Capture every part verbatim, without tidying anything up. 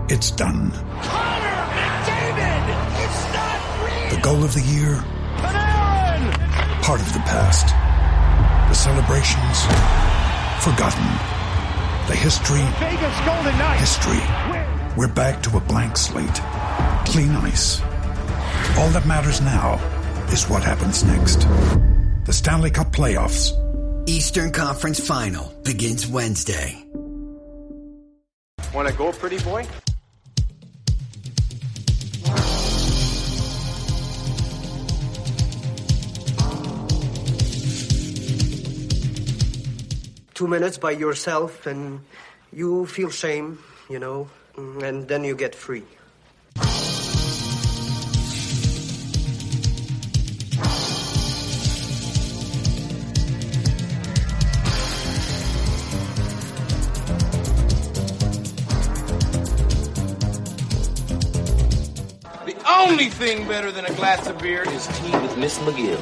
It's done. Connor McDavid! It's not real! The goal of the year? Panarin! Part of the past. The celebrations? Forgotten. The history? Vegas Golden Knights! History. We're back to a blank slate. Clean ice. All that matters now is what happens next. The Stanley Cup Playoffs. Eastern Conference Final begins Wednesday. Want to go, pretty boy? Two minutes by yourself and you feel shame, you know, and then you get free. Only thing better than a glass of beer is tea with Miss McGill.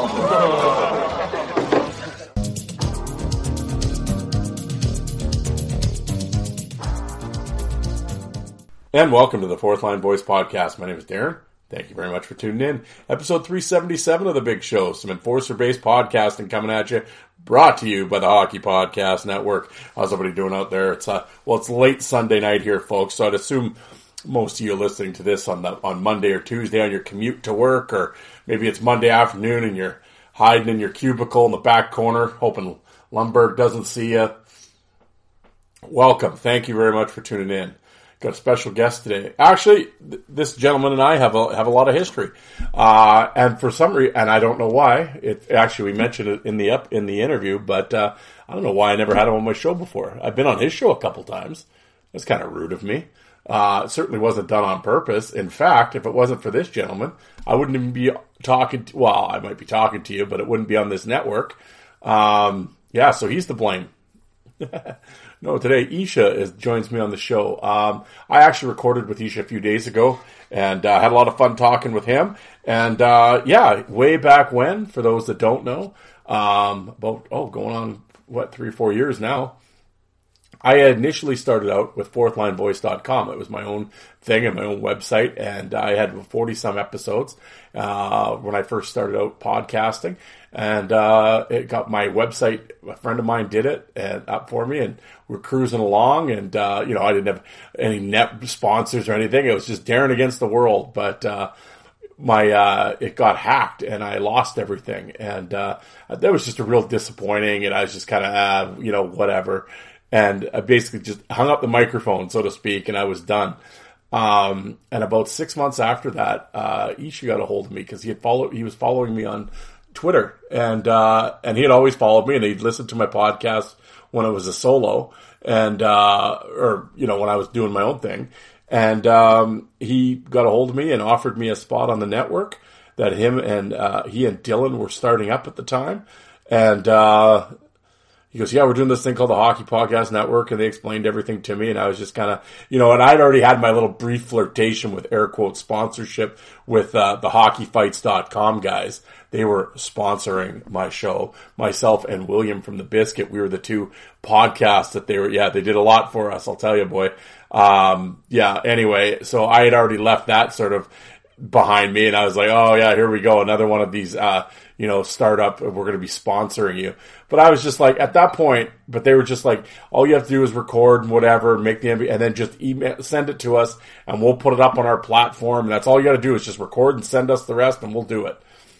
And welcome to the Fourth Line Boys podcast. My name is Darren. Thank you very much for tuning in. Episode three seventy-seven of The Big Show. Some Enforcer-based podcasting coming at you. Brought to you by the Hockey Podcast Network. How's everybody doing out there? It's uh, well, it's late Sunday night here, folks, so I'd assume most of you are listening to this on the on Monday or Tuesday on your commute to work, or maybe it's Monday afternoon and you're hiding in your cubicle in the back corner, hoping Lundberg doesn't see you. Welcome. Thank you very much for tuning in. Got a special guest today. Actually, th- this gentleman and I have a have a lot of history, uh, and for some reason, and I don't know why. It actually we mentioned it in the up in the interview, but uh, I don't know why I never had him on my show before. I've been on his show a couple times. That's kind of rude of me. Uh, it certainly wasn't done on purpose. In fact, if it wasn't for this gentleman, I wouldn't even be talking to, well, I might be talking to you, but it wouldn't be on this network. Um, yeah, so he's to blame. No, today Isha is, joins me on the show. Um, I actually recorded with Isha a few days ago and uh, had a lot of fun talking with him. And uh, yeah, way back when, for those that don't know, um, about, oh, going on, what, three or four years now. I had initially started out with fourth line voice dot com. It was my own thing and my own website, and I had forty-some episodes uh, when I first started out podcasting. And uh, it got my website, a friend of mine did it and up for me, and we're cruising along. And, uh, you know, I didn't have any net sponsors or anything. It was just Darren against the world. But uh, my uh, it got hacked, and I lost everything. And uh, that was just a real disappointing, and I was just kind of, uh, you know, whatever. And I basically just hung up the microphone, so to speak, and I was done. Um, and about six months after that, uh, Isha got a hold of me because he had followed, he was following me on Twitter, and uh, and he had always followed me, and he'd listened to my podcast when it was a solo, and uh, or you know when I was doing my own thing. And um, he got a hold of me and offered me a spot on the network that him and uh, he and Dylan were starting up at the time, and. Uh, He goes, yeah, we're doing this thing called the Hockey Podcast Network, and they explained everything to me, and I was just kind of, you know, and I'd already had my little brief flirtation with air quote sponsorship with uh, the hockey fights dot com guys. They were sponsoring my show. Myself and William from The Biscuit, we were the two podcasts that they were, yeah, they did a lot for us, I'll tell you, boy. Um, yeah, anyway, so I had already left that sort of behind me, and I was like, oh yeah, here we go, another one of these, uh, you know, startup, we're going to be sponsoring you. But I was just like, at that point, but they were just like, all you have to do is record and whatever, make the M V, and then just email, send it to us, and we'll put it up on our platform, and that's all you got to do is just record and send us the rest, and we'll do it.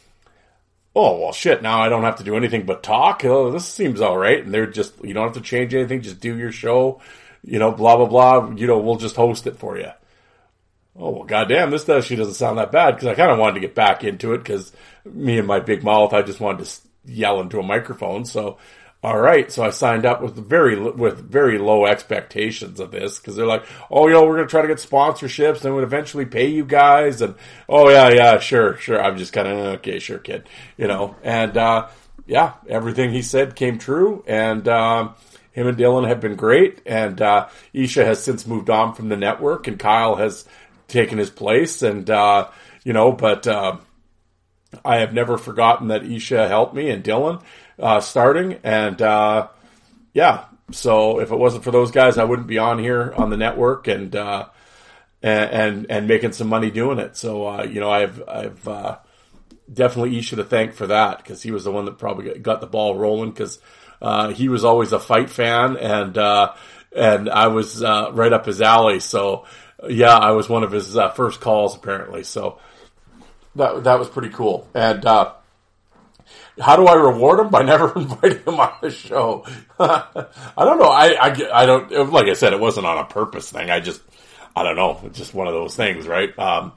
Oh, well, shit, now I don't have to do anything but talk? Oh, this seems all right. And they're just, you don't have to change anything, just do your show, you know, blah, blah, blah, you know, we'll just host it for you. Oh, well, goddamn, this actually doesn't sound that bad, because I kind of wanted to get back into it, because me and my big mouth, I just wanted to yell into a microphone. So, all right, so I signed up with very with very low expectations of this, because they're like, oh, you know, we're going to try to get sponsorships, and we'll eventually pay you guys, and, oh, yeah, yeah, sure, sure. I'm just kind of, okay, sure, kid, you know, and, uh, yeah, everything he said came true, and, um, him and Dylan have been great, and, uh, Isha has since moved on from the network, and Kyle has taken his place, and, uh, you know, but, uh, I have never forgotten that Isha helped me and Dylan, uh, starting, and, uh, yeah, so if it wasn't for those guys, I wouldn't be on here on the network, and, uh, and and, and making some money doing it. So uh, you know, I've I've uh, definitely Isha to thank for that, because he was the one that probably got the ball rolling, because uh, he was always a fight fan, and uh, and I was uh, right up his alley. So yeah, I was one of his uh, first calls apparently. So that that was pretty cool. And uh, how do I reward him? By never inviting him on the show. I don't know. I, I, I don't, like I said, it wasn't on a purpose thing. I just, I don't know. It's just one of those things, right? Um,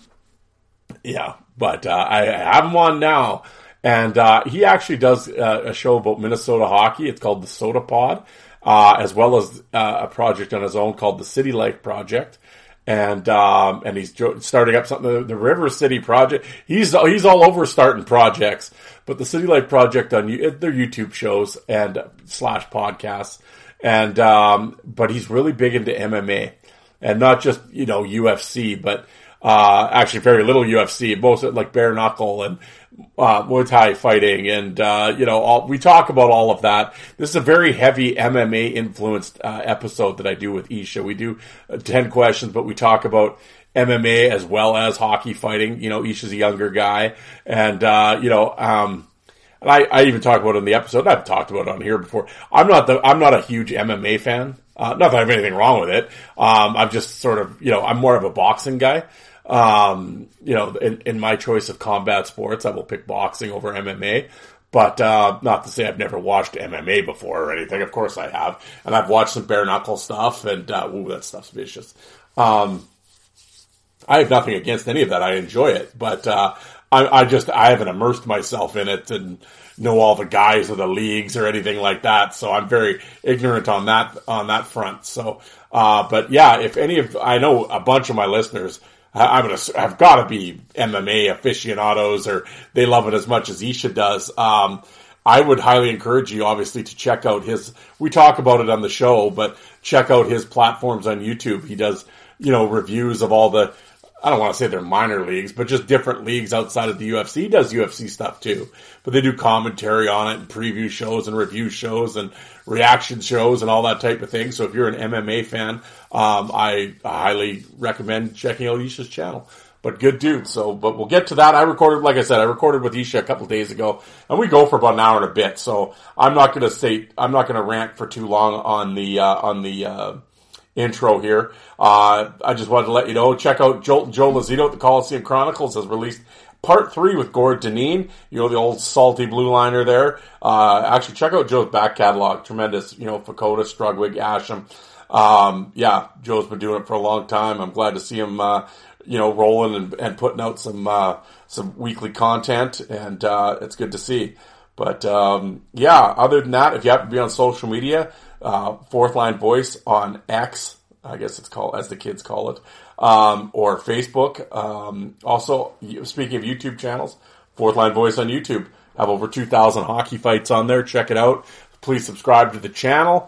yeah, but, uh, I have him on now, and, uh, he actually does uh, a show about Minnesota hockey. It's called the Soda Pod, uh, as well as uh, a project on his own called the City Life Project. And, um, and he's starting up something, the River City Project. He's, he's all over starting projects, but the City Life Project on their YouTube shows and slash podcasts. And, um, but he's really big into M M A, and not just, you know, U F C, but, uh, actually very little U F C, most of, like bare knuckle and, uh, Muay Thai fighting. And, uh, you know, all, we talk about all of that. This is a very heavy M M A influenced, uh, episode that I do with Isha. We do uh, ten questions, but we talk about M M A as well as hockey fighting. You know, Isha's a younger guy, and, uh, you know, um, and I, I even talk about it in the episode. I've talked about it on here before. I'm not the, I'm not a huge M M A fan. Uh, not that I have anything wrong with it. Um, I'm just sort of, you know, I'm more of a boxing guy. Um, you know, in, in my choice of combat sports, I will pick boxing over M M A. But, uh, not to say I've never watched M M A before or anything. Of course I have. And I've watched some bare knuckle stuff, and, uh, ooh, that stuff's vicious. Um, I have nothing against any of that. I enjoy it. But, uh, I, I just, I haven't immersed myself in it and know all the guys of the leagues or anything like that. So I'm very ignorant on that, on that front. So, uh, but yeah, if any of, I know a bunch of my listeners, I'm gonna, have got to be M M A aficionados, or they love it as much as Isha does. Um, I would highly encourage you, obviously, to check out his, we talk about it on the show, but check out his platforms on YouTube. He does, you know, reviews of all the, I don't want to say they're minor leagues, but just different leagues outside of the U F C. He does U F C stuff too, but they do commentary on it and preview shows and review shows and reaction shows and all that type of thing. So if you're an M M A fan, um, I highly recommend checking out Isha's channel. But good dude. So, but we'll get to that. I recorded, like I said, I recorded with Isha a couple days ago, and we go for about an hour and a bit. So I'm not going to say, I'm not going to rant for too long on the, uh, on the, uh, intro here. Uh, I just wanted to let you know, check out Joe, Joe Lazito at the Coliseum Chronicles has released part three with Gord Dineen, you know, the old salty blue liner there. Uh, actually check out Joe's back catalog. Tremendous, you know, Fakota, Strugwig, Asham. Um, yeah, Joe's been doing it for a long time. I'm glad to see him, uh, you know, rolling and, and putting out some, uh, some weekly content, and, uh, it's good to see. But, um, yeah, other than that, if you happen to be on social media, uh, Fourth Line Voice on X, I guess it's called, as the kids call it, um, or Facebook. Um, also, speaking of YouTube channels, Fourth Line Voice on YouTube. Have over two thousand hockey fights on there. Check it out. Please subscribe to the channel.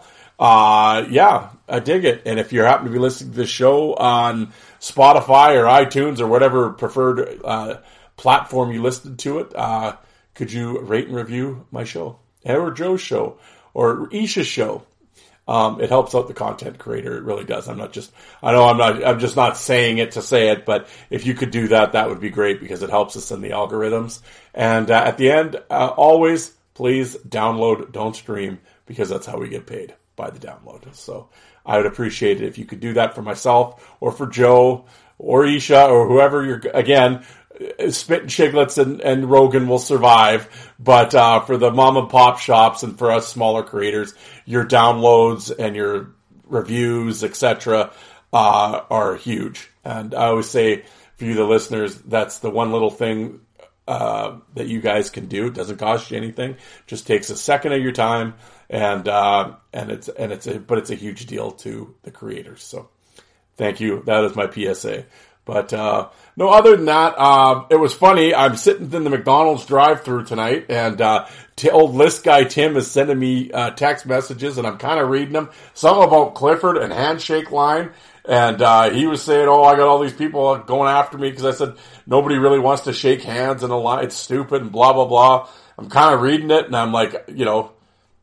Uh, yeah, I dig it. And if you happen to be listening to this show on Spotify or iTunes or whatever preferred, uh, platform you listened to it, uh, could you rate and review my show, or Joe's show, or Isha's show? Um, it helps out the content creator. It really does. I'm not just, I know I'm not, I'm just not saying it to say it, but if you could do that, that would be great, because it helps us in the algorithms. And uh, at the end, uh, always, please download, don't stream, because that's how we get paid, by the download. So I would appreciate it if you could do that for myself, or for Joe, or Isha, or whoever you're, again, Spit and Chiglets and, and Rogan will survive, but uh, for the mom and pop shops and for us smaller creators, your downloads and your reviews, et cetera, uh, are huge. And I always say, for you, the listeners, that's the one little thing uh, that you guys can do. It doesn't cost you anything; just takes a second of your time, and uh, and it's and it's a, but it's a huge deal to the creators. So, thank you. That is my P S A. But, uh, no, other than that, uh, it was funny. I'm sitting in the McDonald's drive-thru tonight, and, uh, t- old list guy Tim is sending me, uh, text messages, and I'm kind of reading them. Some about Clifford and handshake line. And, uh, he was saying, oh, I got all these people going after me because I said nobody really wants to shake hands in a line. It's stupid and blah, blah, blah. I'm kind of reading it, and I'm like, you know,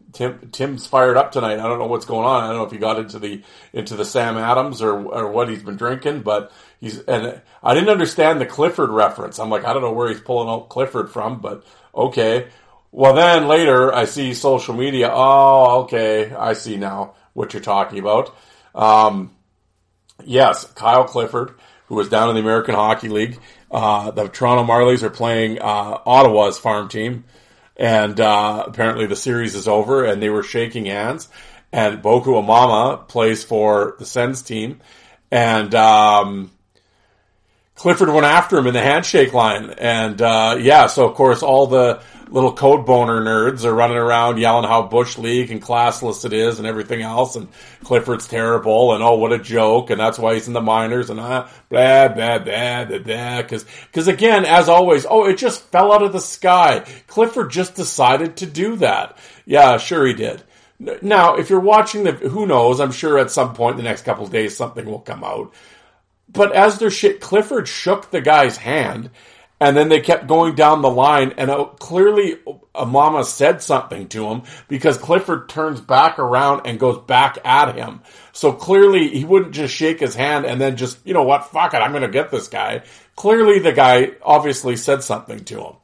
Tim Tim's fired up tonight. I don't know what's going on. I don't know if he got into the into the Sam Adams or or what he's been drinking, but he's and I didn't understand the Clifford reference. I'm like, I don't know where he's pulling out Clifford from, but okay. Well, then later I see social media. Oh, okay, I see now what you're talking about. Um, yes, Kyle Clifford, who was down in the American Hockey League. Uh, the Toronto Marlies are playing uh, Ottawa's farm team. And uh, apparently the series is over, and they were shaking hands. And Boku Amama plays for the Sens team. And um, Clifford went after him in the handshake line. And uh, yeah, so of course all the little code boner nerds are running around yelling how Bush League and classless it is and everything else, and Clifford's terrible, and oh, what a joke, and that's why he's in the minors, and uh, blah, blah, blah, blah, blah, because, because again, as always, oh, it just fell out of the sky. Clifford just decided to do that. Yeah, sure he did. Now, if you're watching the, who knows, I'm sure at some point in the next couple of days something will come out. But as their shit, Clifford shook the guy's hand, and then they kept going down the line, and uh, clearly Amama said something to him, because Clifford turns back around and goes back at him. So clearly he wouldn't just shake his hand and then just, you know what, fuck it, I'm going to get this guy. Clearly the guy obviously said something to him,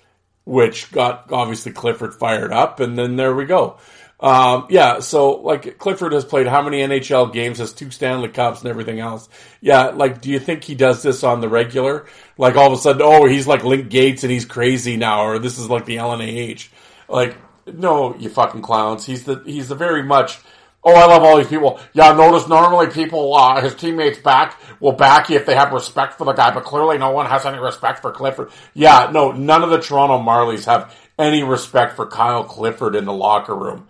which got obviously Clifford fired up, and then there we go. Um, yeah, so, like, Clifford has played how many N H L games, has two Stanley Cups and everything else. Yeah, like, do you think he does this on the regular? Like, all of a sudden, oh, he's like Link Gates and he's crazy now, or this is like the L N A H. Like, no, you fucking clowns. He's the, he's the very much, oh, I love all these people. Yeah, notice normally people, uh, his teammates back, will back you if they have respect for the guy, but clearly no one has any respect for Clifford. Yeah, no, none of the Toronto Marlies have any respect for Kyle Clifford in the locker room.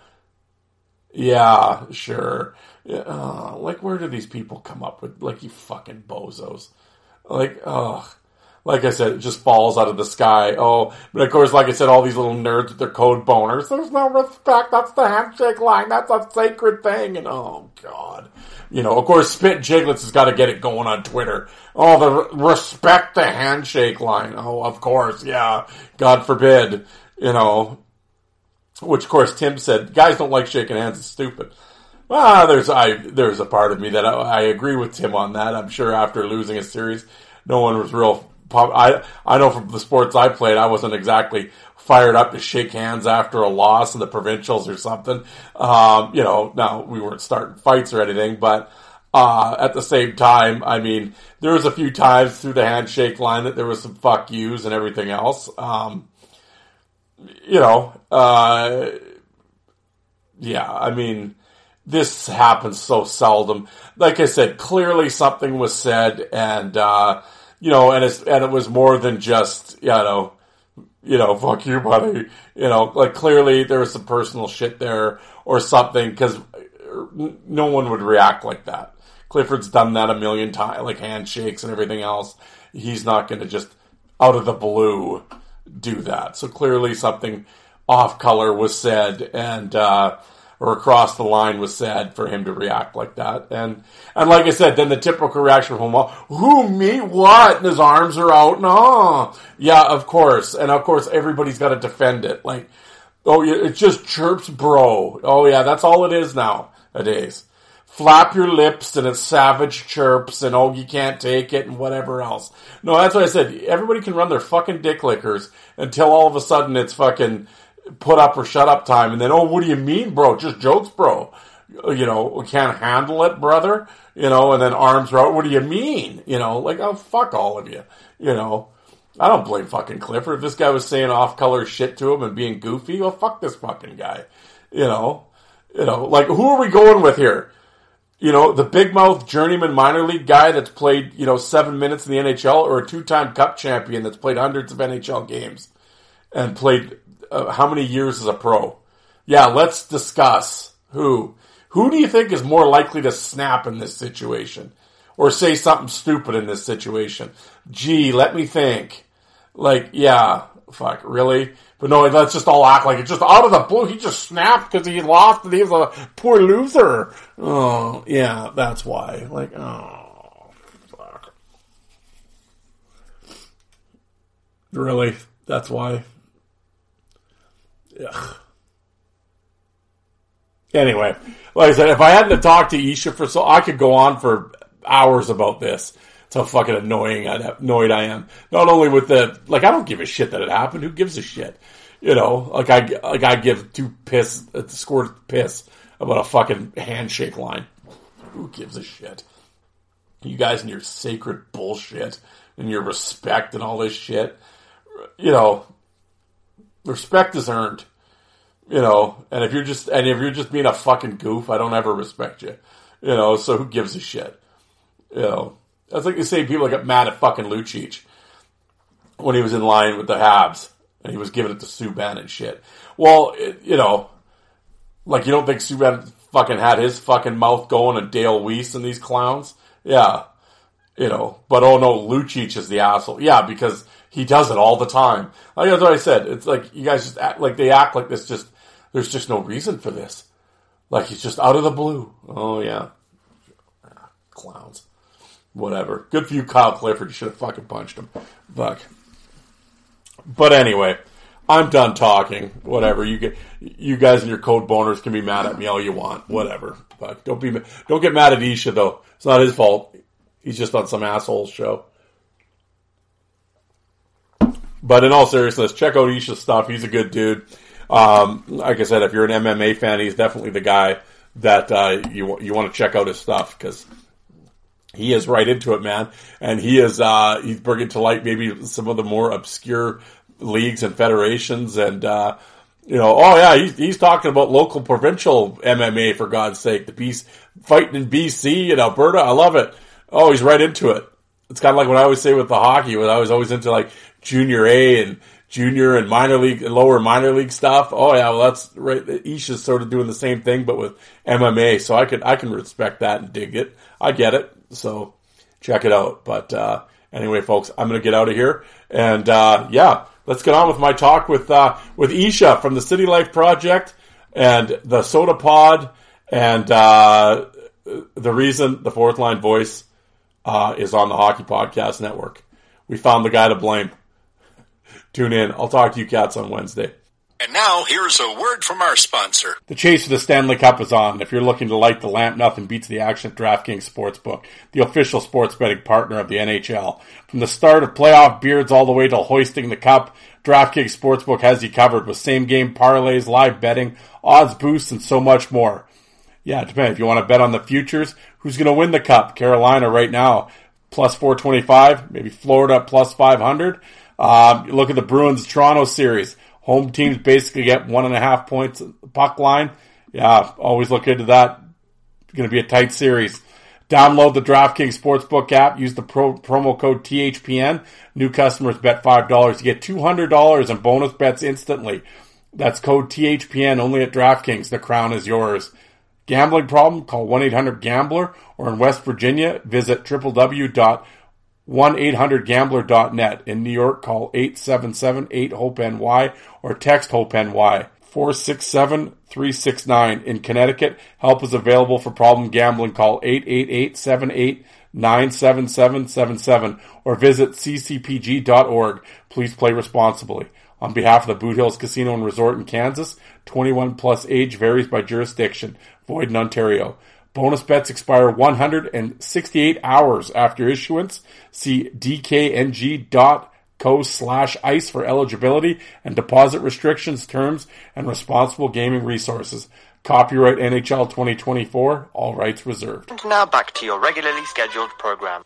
Yeah, sure. Yeah, uh, like, where do these people come up with, like, you fucking bozos? Like, ugh. Like I said, it just falls out of the sky. Oh, but of course, like I said, all these little nerds with their code boners. There's no respect. That's the handshake line. That's a sacred thing. And oh, God. You know, of course, Spit Jiglets has got to get it going on Twitter. Oh, the respect the handshake line. Oh, of course, yeah. God forbid, you know. Which, of course, Tim said, guys don't like shaking hands, it's stupid. Well, there's I there's a part of me that I, I agree with Tim on that. I'm sure after losing a series, no one was real... Pop, I I know from the sports I played, I wasn't exactly fired up to shake hands after a loss in the provincials or something. Um, you know, now, we weren't starting fights or anything, but uh, at the same time, I mean, there was a few times through the handshake line that there was some fuck yous and everything else. Um You know, uh, yeah, I mean, this happens so seldom. Like I said, clearly something was said, and, uh, you know, and it's, and it was more than just, you know, you know, fuck you, buddy. You know, like, clearly there was some personal shit there or something, because no one would react like that. Clifford's done that a million times, like handshakes and everything else. He's not going to just, out of the blue, do that. So clearly something off color was said, and uh or across the line was said for him to react like that. And and like I said, then the typical reaction from him, who, me, what? And his arms are out. No. Yeah, of course. And of course everybody's got to defend it. Like, oh, it's just chirps, bro. Oh yeah, that's all it is nowadays. Flap your lips and it's savage chirps and oh, you can't take it and whatever else. No, that's what I said. Everybody can run their fucking dick lickers until all of a sudden it's fucking put up or shut up time. And then, oh, what do you mean, bro? Just jokes, bro. You know, we can't handle it, brother. You know, and then arms are out. What do you mean? You know, like, oh, fuck all of you. You know, I don't blame fucking Clifford. If this guy was saying off-color shit to him and being goofy, well, fuck this fucking guy. You know, you know, like, who are we going with here? You know, the big mouth journeyman minor league guy that's played, you know, seven minutes in the N H L, or a two-time cup champion that's played hundreds of N H L games and played uh, how many years as a pro? Yeah, let's discuss who. Who do you think is more likely to snap in this situation? Or say something stupid in this situation? Gee, let me think. Like, yeah, fuck, really? But no, let's just all act like it's just out of the blue. He just snapped because he lost and he was a poor loser. Oh, yeah, that's why. Like, oh, fuck. Really? That's why? Ugh. Anyway, like I said, if I hadn't have talked to Isha for so, I could go on for hours about this. It's how fucking annoying I annoyed I am. Not only with the like, I don't give a shit that it happened. Who gives a shit? You know, like I like I give two piss, a squirt piss about a fucking handshake line. Who gives a shit? You guys and your sacred bullshit and your respect and all this shit. You know, respect is earned. You know, and if you're just and if you're just being a fucking goof, I don't ever respect you. You know, so who gives a shit? You know, that's like the same people that got mad at fucking Lucic when he was in line with the Habs and he was giving it to Subban and shit. Well, it, you know, like you don't think Subban fucking had his fucking mouth going and Dale Weiss and these clowns? Yeah, you know, but oh no, Lucic is the asshole. Yeah, because he does it all the time. Like that's what I said. It's like you guys just act like they act like this. Just there's just no reason for this. Like he's just out of the blue. Oh yeah, ah, clowns. Whatever. Good for you, Kyle Clifford. You should have fucking punched him. Fuck. But anyway, I'm done talking. Whatever. You get, you guys and your code boners can be mad at me all you want. Whatever. Fuck. Don't be. Don't get mad at Isha though. It's not his fault. He's just on some asshole show. But in all seriousness, check out Isha's stuff. He's a good dude. Um, like I said, if you're an M M A fan, he's definitely the guy that uh, you you want to check out his stuff because he is right into it, man. And he is uh, he's bringing to light maybe some of the more obscure leagues and federations. And uh, you know, oh yeah, he's, he's talking about local provincial M M A for God's sake. The beast fighting in B C and Alberta, I love it. Oh, he's right into it. It's kind of like what I always say with the hockey, when I was always into like junior A and junior and minor league, lower minor league stuff. Oh yeah, well that's right. Isha's sort of doing the same thing, but with M M A. So I can, I can respect that and dig it. I get it. So check it out. But, uh, anyway, folks, I'm going to get out of here. And, uh, yeah, let's get on with my talk with, uh, with Isha from the City Life Project and the Soda Pod and, uh, the reason the Fourth Line Voice, uh, is on the Hockey Podcast Network. We found the guy to blame. Tune in. I'll talk to you cats on Wednesday. And now, here's a word from our sponsor. The chase for the Stanley Cup is on. If you're looking to light the lamp, nothing beats the action at DraftKings Sportsbook, the official sports betting partner of the N H L. From the start of playoff beards all the way to hoisting the cup, DraftKings Sportsbook has you covered with same-game parlays, live betting, odds boosts, and so much more. Yeah, it depends. If you want to bet on the futures, who's going to win the cup? Carolina right now, plus four twenty-five. Maybe Florida, plus five hundred. Um, look at the Bruins-Toronto series. Home teams basically get one and a half points puck line. Yeah, always look into that. It's going to be a tight series. Download the DraftKings Sportsbook app. Use the pro, promo code T H P N. New customers bet five dollars. You get two hundred dollars in bonus bets instantly. That's code T H P N only at DraftKings. The crown is yours. Gambling problem? Call one eight hundred gambler. Or in West Virginia, visit w w w dot one eight hundred gambler dot net. In New York, call eight seven seven eight hope N Y or text HOPE-NY four six seven three six nine. In Connecticut, help is available for problem gambling. Call eight eight eight seven eight nine seven seven seven seven or visit c c p g dot org. Please play responsibly. On behalf of the Boot Hills Casino and Resort in Kansas, twenty-one plus age varies by jurisdiction. Void in Ontario. Bonus bets expire one hundred sixty-eight hours after issuance. See d k n g dot co slash ice for eligibility and deposit restrictions, terms, and responsible gaming resources. Copyright N H L twenty twenty-four. All rights reserved. And now back to your regularly scheduled program.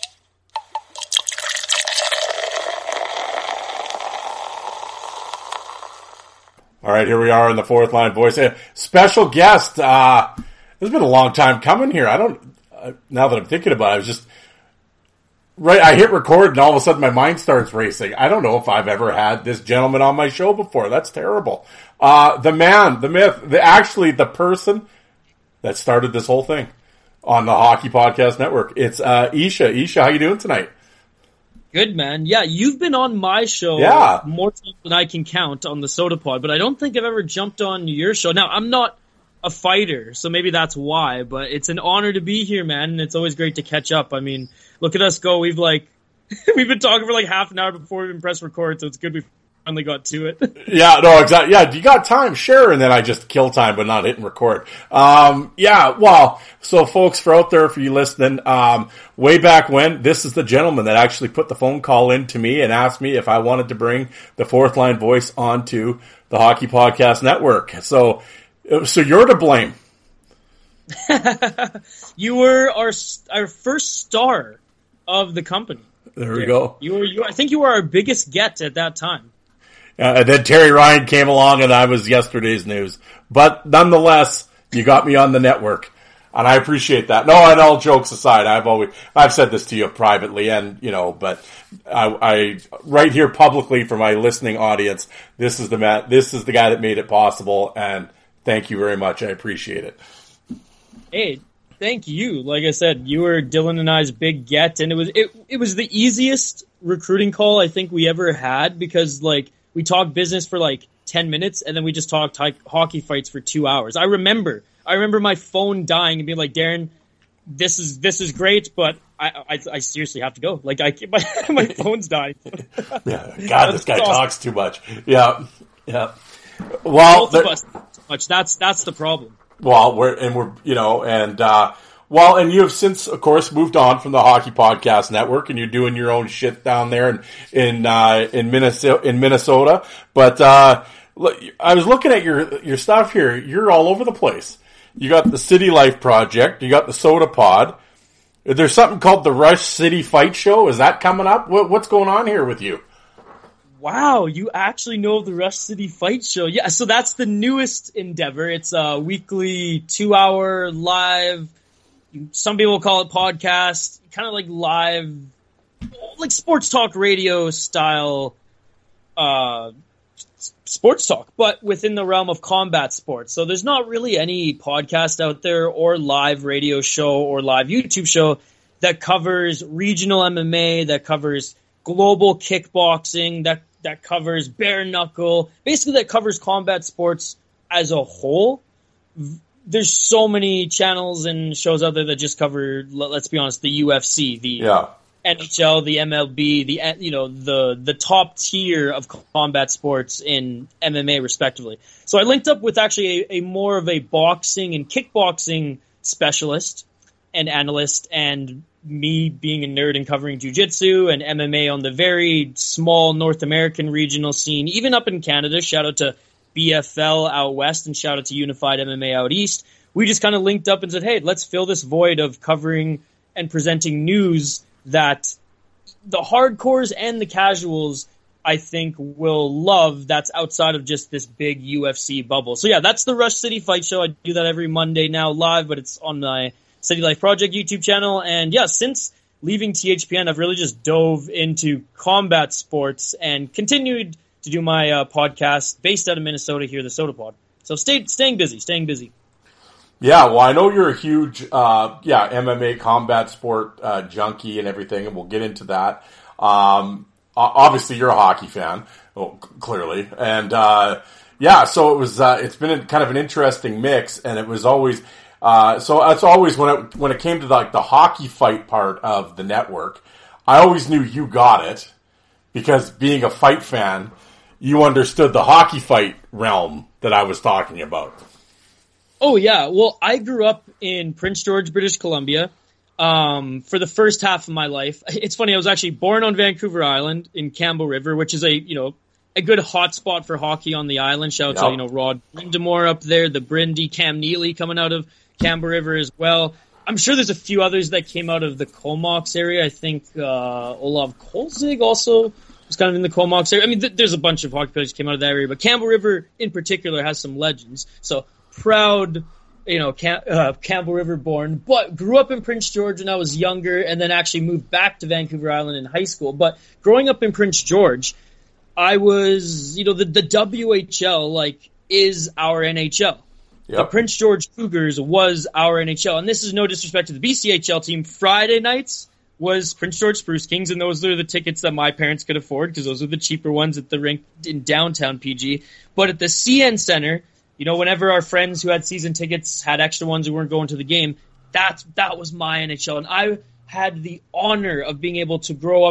All right, here we are in the Fourth Line Voice. A special guest. Uh, it's been a long time coming here. I don't, uh, now that I'm thinking about it, I was just, right, I hit record and all of a sudden my mind starts racing. I don't know if I've ever had this gentleman on my show before. That's terrible. Uh, the man, the myth, the, actually the person that started this whole thing on the Hockey Podcast Network. It's, uh, Isha. Isha, how you doing tonight? Good, man. Yeah, you've been on my show yeah. more times than I can count on the Soda Pod, but I don't think I've ever jumped on your show. Now, I'm not a fighter, so maybe that's why, but it's an honor to be here, man, and it's always great to catch up. I mean, look at us go. We've like, we've been talking for like half an hour before we even press record, so it's good we finally got to it. Yeah, no, exactly. Yeah, you got time? Sure. And then I just kill time, but not hit and record. Um, yeah, well, so folks, for out there, for you listening, um, way back when, this is the gentleman that actually put the phone call in to me and asked me if I wanted to bring the Fourth Line Voice onto the Hockey Podcast Network. So, so you're to blame. You were our our first star of the company. There we yeah. go. You were, you, I think you were our biggest get at that time. Uh, and then Terry Ryan came along, and I was yesterday's news. But nonetheless, you got me on the network, and I appreciate that. No, and all jokes aside, I've always I've said this to you privately, and you know, but I, I right here publicly for my listening audience, this is the man, this is the guy that made it possible, and thank you very much. I appreciate it. Hey. Thank you. Like I said, you were Dylan and I's big get, and it was it it was the easiest recruiting call I think we ever had because like we talked business for like ten minutes and then we just talked h- hockey fights for two hours. I remember, I remember my phone dying and being like, Darren, this is this is great, but I I, I seriously have to go. Like I my my phone's dying. Yeah, God, this guy awesome. talks too much. Yeah, yeah. Well, both of us talk too much. That's that's the problem. Well, we're, and we're, you know, and, uh, well, and you have since, of course, moved on from the Hockey Podcast Network and you're doing your own shit down there in, in, uh, in Minnesota, in Minnesota. But, uh, look, I was looking at your, your stuff here. You're all over the place. You got the City Life Project. You got the Soda Pod. There's something called the Rush City Fight Show. Is that coming up? What, what's going on here with you? Wow, you actually know of the Rush City Fight Show. Yeah, so that's the newest endeavor. It's a weekly two-hour live, some people call it podcast, kind of like live, like sports talk radio style uh, sports talk, but within the realm of combat sports. So there's not really any podcast out there or live radio show or live YouTube show that covers regional M M A, that covers global kickboxing, that that covers bare knuckle, basically that covers combat sports as a whole. There's so many channels and shows out there that just cover, let's be honest, the U F C, the yeah. N H L, the M L B, the you know the the top tier of combat sports in M M A respectively. So I linked up with actually a, a more of a boxing and kickboxing specialist and analyst, and me being a nerd and covering jiu-jitsu and M M A on the very small North American regional scene, even up in Canada. Shout out to B F L out west and shout out to Unified M M A out east. We just kind of linked up and said, hey, let's fill this void of covering and presenting news that the hardcores and the casuals, I think, will love that's outside of just this big U F C bubble. So yeah, that's the Rush City Fight Show. I do that every Monday now live, but it's on my City Life Project YouTube channel. And yeah, since leaving T H P N, I've really just dove into combat sports and continued to do my uh, podcast based out of Minnesota here, the Soda Pod. So stay, staying busy, staying busy. Yeah, well, I know you're a huge, uh, yeah, M M A combat sport uh, junkie and everything, and we'll get into that. Um, obviously, you're a hockey fan, well, clearly, and uh, yeah, so it was. Uh, it's been a, kind of an interesting mix, and it was always. Uh, so it's always when it when it came to the, like the hockey fight part of the network, I always knew you got it because being a fight fan, you understood the hockey fight realm that I was talking about. Oh yeah, well I grew up in Prince George, British Columbia, um, for the first half of my life. It's funny, I was actually born on Vancouver Island in Campbell River, which is a you know a good hot spot for hockey on the island. Shout out yep. to you know Rod Brindamore up there, the Brindy, Cam Neely coming out of Campbell River as well. I'm sure there's a few others that came out of the Comox area. I think uh, Olav Kolzig also was kind of in the Comox area. I mean, th- there's a bunch of hockey players that came out of that area, but Campbell River in particular has some legends. So proud, you know, Cam- uh, Campbell River born, but grew up in Prince George when I was younger and then actually moved back to Vancouver Island in high school. But growing up in Prince George, I was, you know, the, the W H L, like, is our N H L. Yep. The Prince George Cougars was our N H L. And this is no disrespect to the B C H L team. Friday nights was Prince George Spruce Kings, and those are the tickets that my parents could afford because those are the cheaper ones at the rink in downtown P G. But at the C N Center, you know, whenever our friends who had season tickets had extra ones who weren't going to the game, that, that was my N H L. And I had the honor of being able to grow up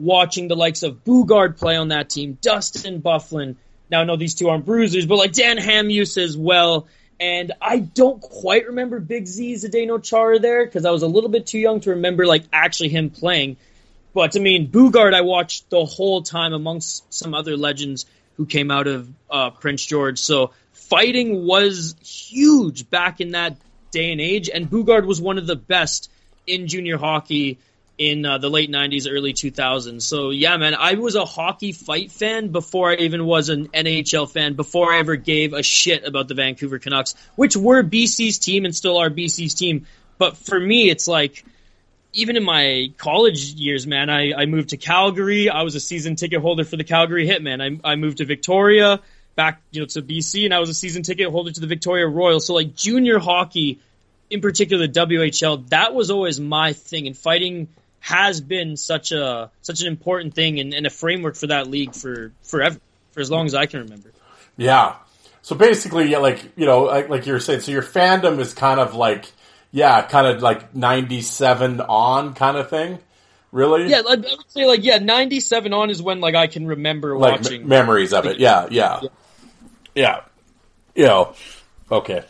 watching the likes of Boogaard play on that team, Dustin Byfuglien. Now, I know these two aren't bruisers, but like Dan Hamhuis as well. And I don't quite remember Big Z Zdeno Chara there because I was a little bit too young to remember like actually him playing. But I mean, Boogaard I watched the whole time amongst some other legends who came out of uh, Prince George. So fighting was huge back in that day and age, and Boogaard was one of the best in junior hockey in uh, the late nineties, early two thousands. So yeah, man, I was a hockey fight fan before I even was an N H L fan, before I ever gave a shit about the Vancouver Canucks, which were B C's team and still are B C's team. But for me, it's like, even in my college years, man, I, I moved to Calgary. I was a season ticket holder for the Calgary Hitmen. I, I moved to Victoria, back you know to B C, and I was a season ticket holder to the Victoria Royals. So like junior hockey, in particular the W H L, that was always my thing. And fighting has been such a such an important thing and, and a framework for that league for forever, for as long as I can remember. Yeah. So basically, yeah, like you know, like, like you were saying, so your fandom is kind of like, yeah, kind of like ninety-seven on kind of thing, really. Yeah, I would say like yeah, ninety-seven on is when like I can remember like watching m- memories of it. Yeah, yeah, yeah. yeah. You know, okay.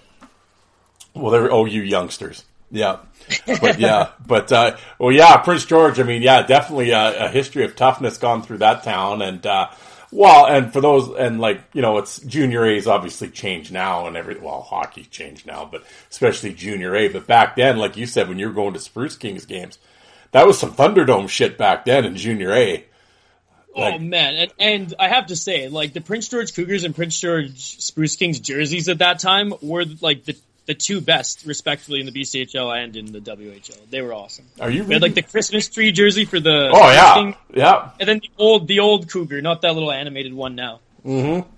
Well, there. Oh, you youngsters. Yeah. But yeah, but, uh, well, yeah, Prince George, I mean, yeah, definitely a, a history of toughness gone through that town. And, uh, well, and for those, and like, you know, it's junior A's obviously changed now and every, well, hockey's changed now, but especially junior A. But back then, like you said, when you were going to Spruce Kings games, that was some Thunderdome shit back then in junior A. Like, oh man, and, and I have to say, like the Prince George Cougars and Prince George Spruce Kings jerseys at that time were like the the two best, respectively, in the B C H L and in the W H L. They were awesome. Are you? We had like the Christmas tree jersey for the oh yeah, King, yeah, and then the old the old Cougar, not that little animated one now. Mm-hmm.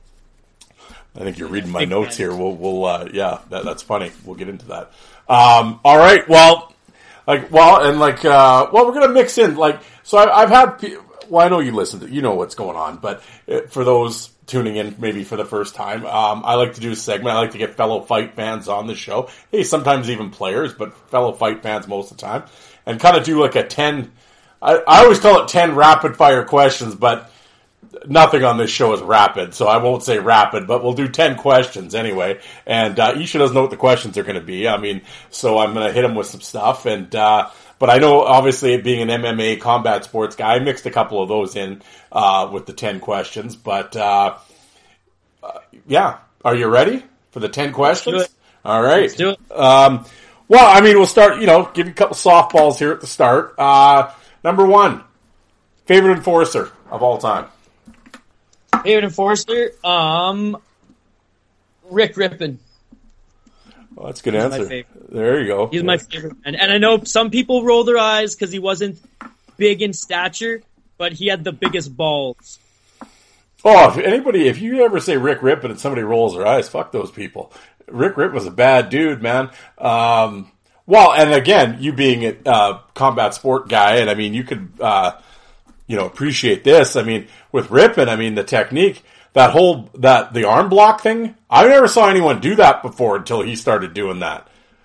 Mm-hmm. I think you're reading my notes here. We'll we'll uh, yeah, that, that's funny. We'll get into that. Um, all right. Well, like well, and like uh, well, we're gonna mix in like so. I, I've had. Well, I know you listen to you know what's going on, but for those tuning in maybe for the first time, um, I like to do a segment. I like to get fellow fight fans on the show. Hey, sometimes even players, but fellow fight fans most of the time, and kind of do like a ten. I, I always call it ten rapid fire questions, but nothing on this show is rapid, so I won't say rapid, but we'll do ten questions anyway. And uh, Isha doesn't know what the questions are going to be. I mean, so I'm going to hit him with some stuff. And uh, but I know, obviously, being an M M A combat sports guy, I mixed a couple of those in uh, with the ten questions. But uh, uh, yeah, are you ready for the ten questions? Let's do it. All right. Let's do it. Um, well, I mean, we'll start. You know, give you a couple softballs here at the start. Uh, number one, favorite enforcer of all time. Favorite enforcer, um, Rick Rippon. Well, that's a good He's answer. There you go. He's yeah. my favorite. And, and I know some people roll their eyes because he wasn't big in stature, but he had the biggest balls. Oh, if anybody, if you ever say Rick Rippon and somebody rolls their eyes, fuck those people. Rick Rippon was a bad dude, man. Um, well, and again, you being a uh, combat sport guy, and I mean, you could, uh, you know, appreciate this. I mean, with Rippon, I mean, the technique, that whole, that, the arm block thing, I never saw anyone do that before until he started doing that.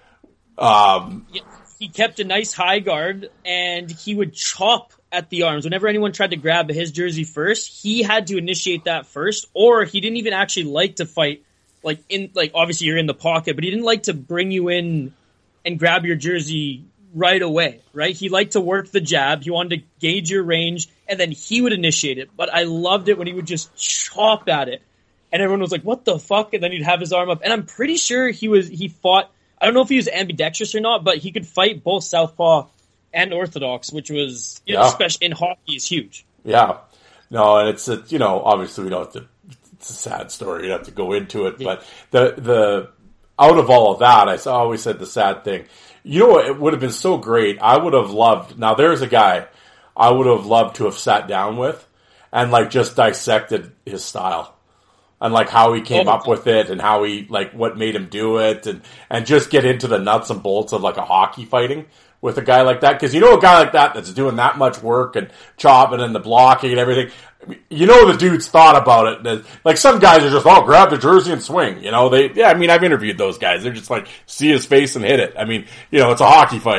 Um, he kept a nice high guard, and he would chop at the arms. Whenever anyone tried to grab his jersey first, he had to initiate that first, or he didn't even actually like to fight, like, in, like, obviously you're in the pocket, but he didn't like to bring you in and grab your jersey right away, right? He liked to work the jab. He wanted to gauge your range, and then he would initiate it. But I loved it when he would just chop at it, and everyone was like, "What the fuck?" And then he'd have his arm up, and I'm pretty sure he was he fought. I don't know if he was ambidextrous or not, but he could fight both southpaw and orthodox, which was, you know, yeah. especially in hockey, is huge. Yeah, no, and it's a, you know, obviously we don't have to. It's a sad story. You don't have to go into it, yeah. But the the out of all of that, I always said the sad thing. You know what? It would have been so great. I would have loved. Now, there's a guy I would have loved to have sat down with and like just dissected his style and like how he came oh, up with it and how he like what made him do it and and just get into the nuts and bolts of like a hockey fighting with a guy like that. Because you know a guy like that that's doing that much work and chopping and the blocking and everything. You know the dude's thought about it. Like some guys are just, oh, grab the jersey and swing. You know, they, yeah, I mean, I've interviewed those guys. They're just like, see his face and hit it. I mean, you know, it's a hockey fight.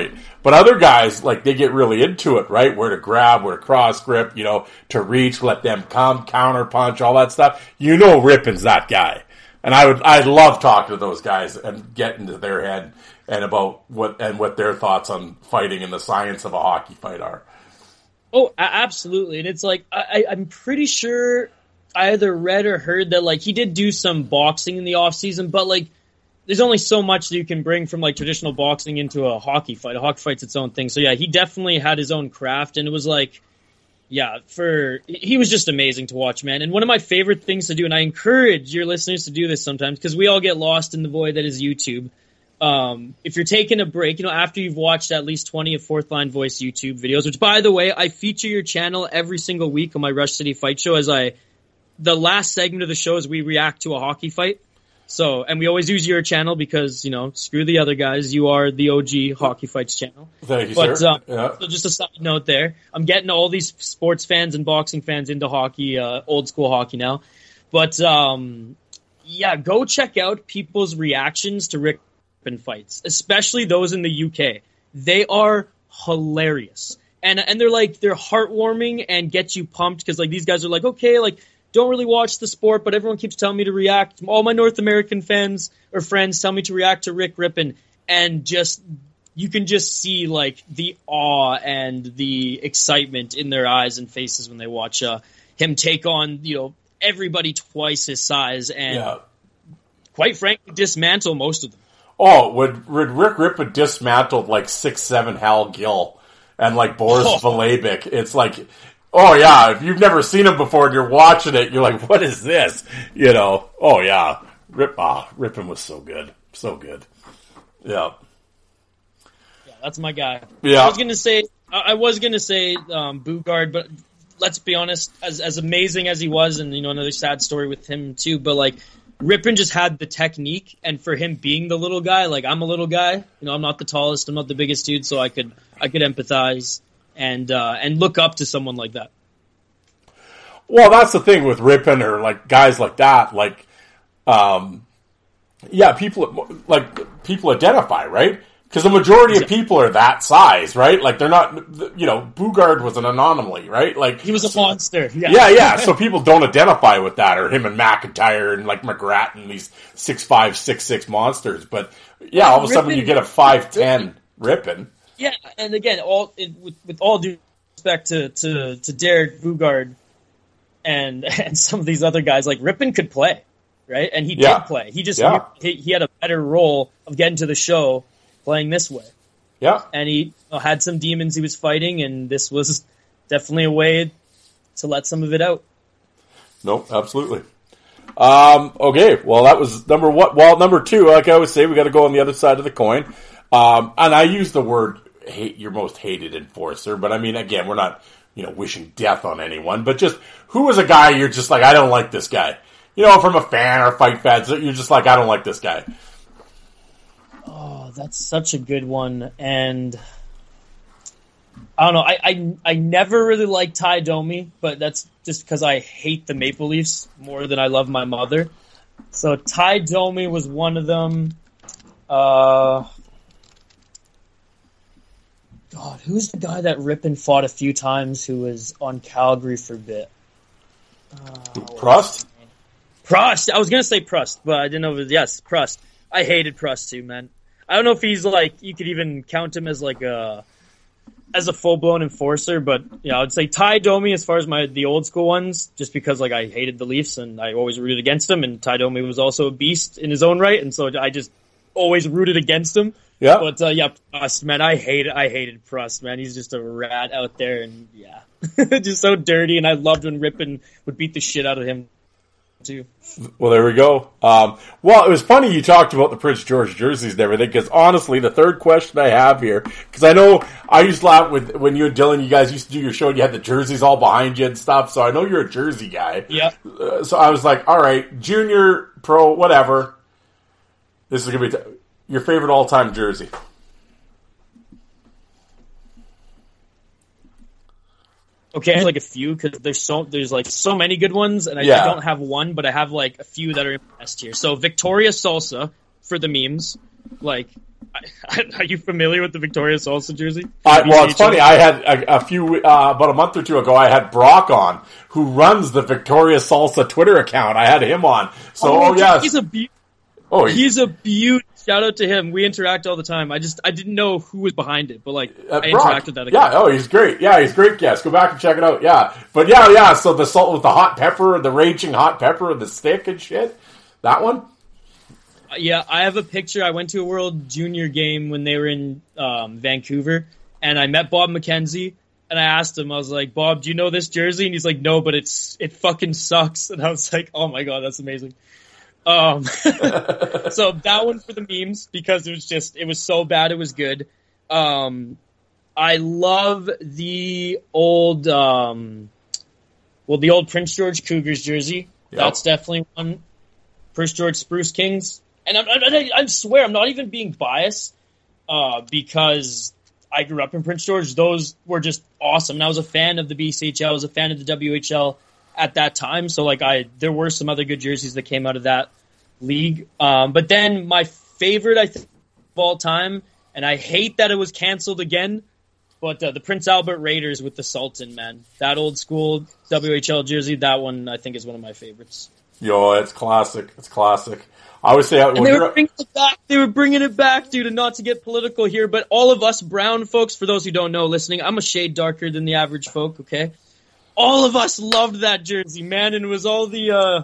But other guys, like, they get really into it, right? Where to grab, where to cross grip, you know, to reach, let them come, counter punch, all that stuff. You know Rippin's that guy. And I would, I'd love talking to those guys and get into their head and about what, and what their thoughts on fighting and the science of a hockey fight are. Oh, absolutely. And it's like, I, I'm pretty sure I either read or heard that, like, he did do some boxing in the off season, but, like, there's only so much that you can bring from, like, traditional boxing into a hockey fight. A hockey fight's its own thing. So, yeah, he definitely had his own craft, and it was like, yeah, for he was just amazing to watch, man. And one of my favorite things to do, and I encourage your listeners to do this sometimes, because we all get lost in the void that is YouTube. Um, if you're taking a break, you know, after you've watched at least twenty of Fourth Line Voice YouTube videos, which, by the way, I feature your channel every single week on my Rush City Fight Show as I, the last segment of the show is we react to a hockey fight. So, and we always use your channel because, you know, screw the other guys. You are the O G Hockey Fights channel. Thank you, but, sir. Um, yeah. So just a side note there. I'm getting all these sports fans and boxing fans into hockey, uh, old school hockey now. But, um, yeah, go check out people's reactions to Rick Rippin fights, especially those in the U K. They are hilarious. And, and they're like, they're heartwarming and get you pumped because, like, these guys are like, okay, like, don't really watch the sport, but everyone keeps telling me to react. All my North American fans or friends tell me to react to Rick Rippin, and just you can just see like the awe and the excitement in their eyes and faces when they watch uh, him take on, you know, everybody twice his size and Yeah. quite frankly dismantle most of them. Oh, would, would Rick Rippin dismantled like six seven Hal Gill and like Boris Oh. Velebek? It's like, oh yeah, if you've never seen him before and you're watching it, you're like, what is this? You know, oh yeah. Rip, ah, Rippin was so good. So good. Yeah. Yeah, that's my guy. Yeah. I was gonna say, I was gonna say um, Bugard, but let's be honest, as as amazing as he was, and you know another sad story with him too. But like Rippin just had the technique, and for him being the little guy, like I'm a little guy, you know, I'm not the tallest, I'm not the biggest dude, so I could I could empathize and uh, and look up to someone like that. Well, that's the thing with Rippin or like guys like that, like, um, yeah, people like people identify, right? Because the majority of people are that size, right? Like they're not, you know, Bugard was an anomaly, right? Like he was a monster. Yeah, yeah, yeah. So people don't identify with that, or him and McIntyre and like McGrath and these six five, six six monsters. But yeah, all of a sudden Rippin, you get a five ten Rippin. Yeah, and again, all it, with, with all due respect to, to, to Derek Bugard and and some of these other guys, like Rippin could play, right? And he Yeah. did play. He just Yeah. he, he had a better role of getting to the show playing this way. Yeah. And he you know, had some demons he was fighting, and this was definitely a way to let some of it out. No, absolutely. Um, okay, well, that was number one. Well, number two, like I always say, we got to go on the other side of the coin. Um, and I use the word hate, your most hated enforcer, but I mean, again, we're not, you know, wishing death on anyone, but just who was a guy you're just like, I don't like this guy. You know, from a fan or fight fans, you're just like, I don't like this guy. Oh, that's such a good one, and I don't know. I I, I never really liked Ty Domi, but that's just because I hate the Maple Leafs more than I love my mother. So Ty Domi was one of them. Uh, God, who's the guy that Rippin fought a few times who was on Calgary for a bit? Uh, Prost? Prost. I was gonna say Prost, but I didn't know. If it was, yes, Prost. I hated Prost too, man. I don't know if he's like, you could even count him as like a, as a full-blown enforcer, but yeah, I would say Ty Domi as far as my, the old school ones, just because like I hated the Leafs and I always rooted against him, and Ty Domi was also a beast in his own right, and so I just always rooted against him. Yeah. But uh, yeah, Prost, man, I hated, I hated Prost, man. He's just a rat out there, and yeah, just so dirty, and I loved when Rippin would beat the shit out of him too. Well, there we go. Um, well, it was funny you talked about the Prince George jerseys and everything, because honestly, the third question I have here, because I know I used to laugh with when you and Dylan, you guys used to do your show, and you had the jerseys all behind you and stuff, so I know you're a jersey guy. Yeah. Uh, so I was like, all right, junior, pro, whatever. This is going to be t- your favorite all-time jersey. Okay, I have like a few because there's so there's like so many good ones, and I, Yeah. I don't have one, but I have like a few that are impressed here. So Victoria Salsa for the memes, like Are you familiar with the Victoria Salsa jersey? I, well, it's funny. I had a, a few uh, about a month or two ago. I had Brock on, who runs the Victoria Salsa Twitter account. I had him on. So, oh, oh yes, he's a be- oh, he, he's a beaut. Shout out to him. We interact all the time. I just I didn't know who was behind it, but like uh, I Brock, interact with that account. Yeah. Oh, he's great. Yeah, he's great. Yes, go back and check it out. Yeah, but yeah, yeah. So the salt with the hot pepper, the raging hot pepper, and the stick and shit. That one. Yeah, I have a picture. I went to a World Junior game when they were in um, Vancouver, and I met Bob McKenzie, and I asked him, I was like, Bob, do you know this jersey? And he's like, no, but it's it fucking sucks. And I was like, oh my god, that's amazing. Um, so that one for the memes, because it was just, it was so bad it was good. Um, I love the old, um, well, the old Prince George Cougars jersey. Yep. That's definitely one. Prince George Spruce Kings. And I'm, I, I swear, I'm not even being biased, uh, because I grew up in Prince George. Those were just awesome. And I was a fan of the B C H L. I was a fan of the W H L at that time. So, like, I, there were some other good jerseys that came out of that league. Um, but then my favorite, I think, of all time, and I hate that it was canceled again, but uh, the Prince Albert Raiders with the Sultan, man. That old school W H L jersey, that one, I think, is one of my favorites. Yo, it's classic. It's classic. I would say, and they were bringing it back. They were bringing it back, dude. And not to get political here, but all of us brown folks, for those who don't know, listening, I'm a shade darker than the average folk. Okay, all of us loved that jersey, man, and it was all the uh,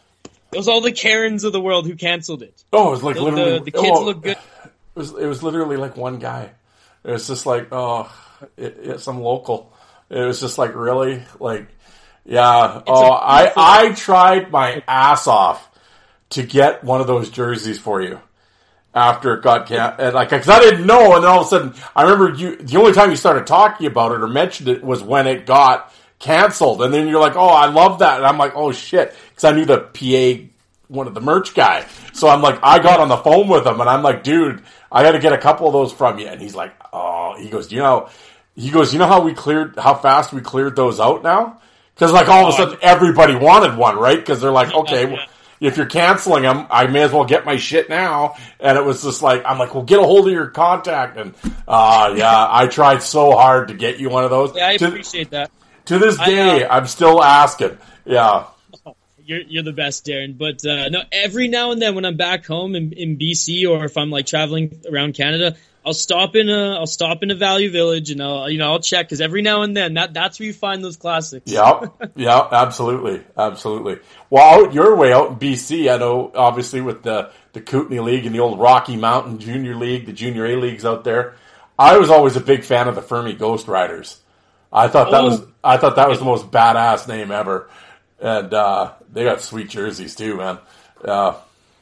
it was all the Karens of the world who canceled it. Oh, it was like the, literally the, the kids oh, look good. It was it was literally like one guy. It was just like oh, it, it, some local. It was just like really like yeah. It's oh, I I tried my ass off to get one of those jerseys for you after it got can and like because I didn't know, and then all of a sudden I remember you. The only time you started talking about it or mentioned it was when it got canceled, and then you're like, "Oh, I love that," and I'm like, "Oh shit," because I knew the P A, one of the merch guy. So I'm like, I got on the phone with him, and I'm like, "Dude, I got to get a couple of those from you." And he's like, "Oh," he goes, "You know," he goes, "You know how we cleared, how fast we cleared those out now?" Because like all of a sudden everybody wanted one, right? Because they're like, okay. Well, if you're canceling them, I may as well get my shit now. And it was just like, I'm like, well, get a hold of your contact. And, uh, yeah, I tried so hard to get you one of those. Yeah, I to, appreciate that. To this day, I, uh, I'm still asking. Yeah. You're, you're the best, Darren. But, uh, no, every now and then when I'm back home in, in B C, or if I'm like traveling around Canada, I'll stop in a, I'll stop in a Value Village, and I'll, you know, I'll check, because every now and then that, that's where you find those classics. Yeah, yeah, absolutely, absolutely. Well, out your way, out in B C, I know obviously with the the Kootenay League and the old Rocky Mountain Junior League, the Junior A leagues out there. I was always a big fan of the Fermi Ghost Riders. I thought that oh. was, I thought that was the most badass name ever, and uh, they got sweet jerseys too, man. Uh,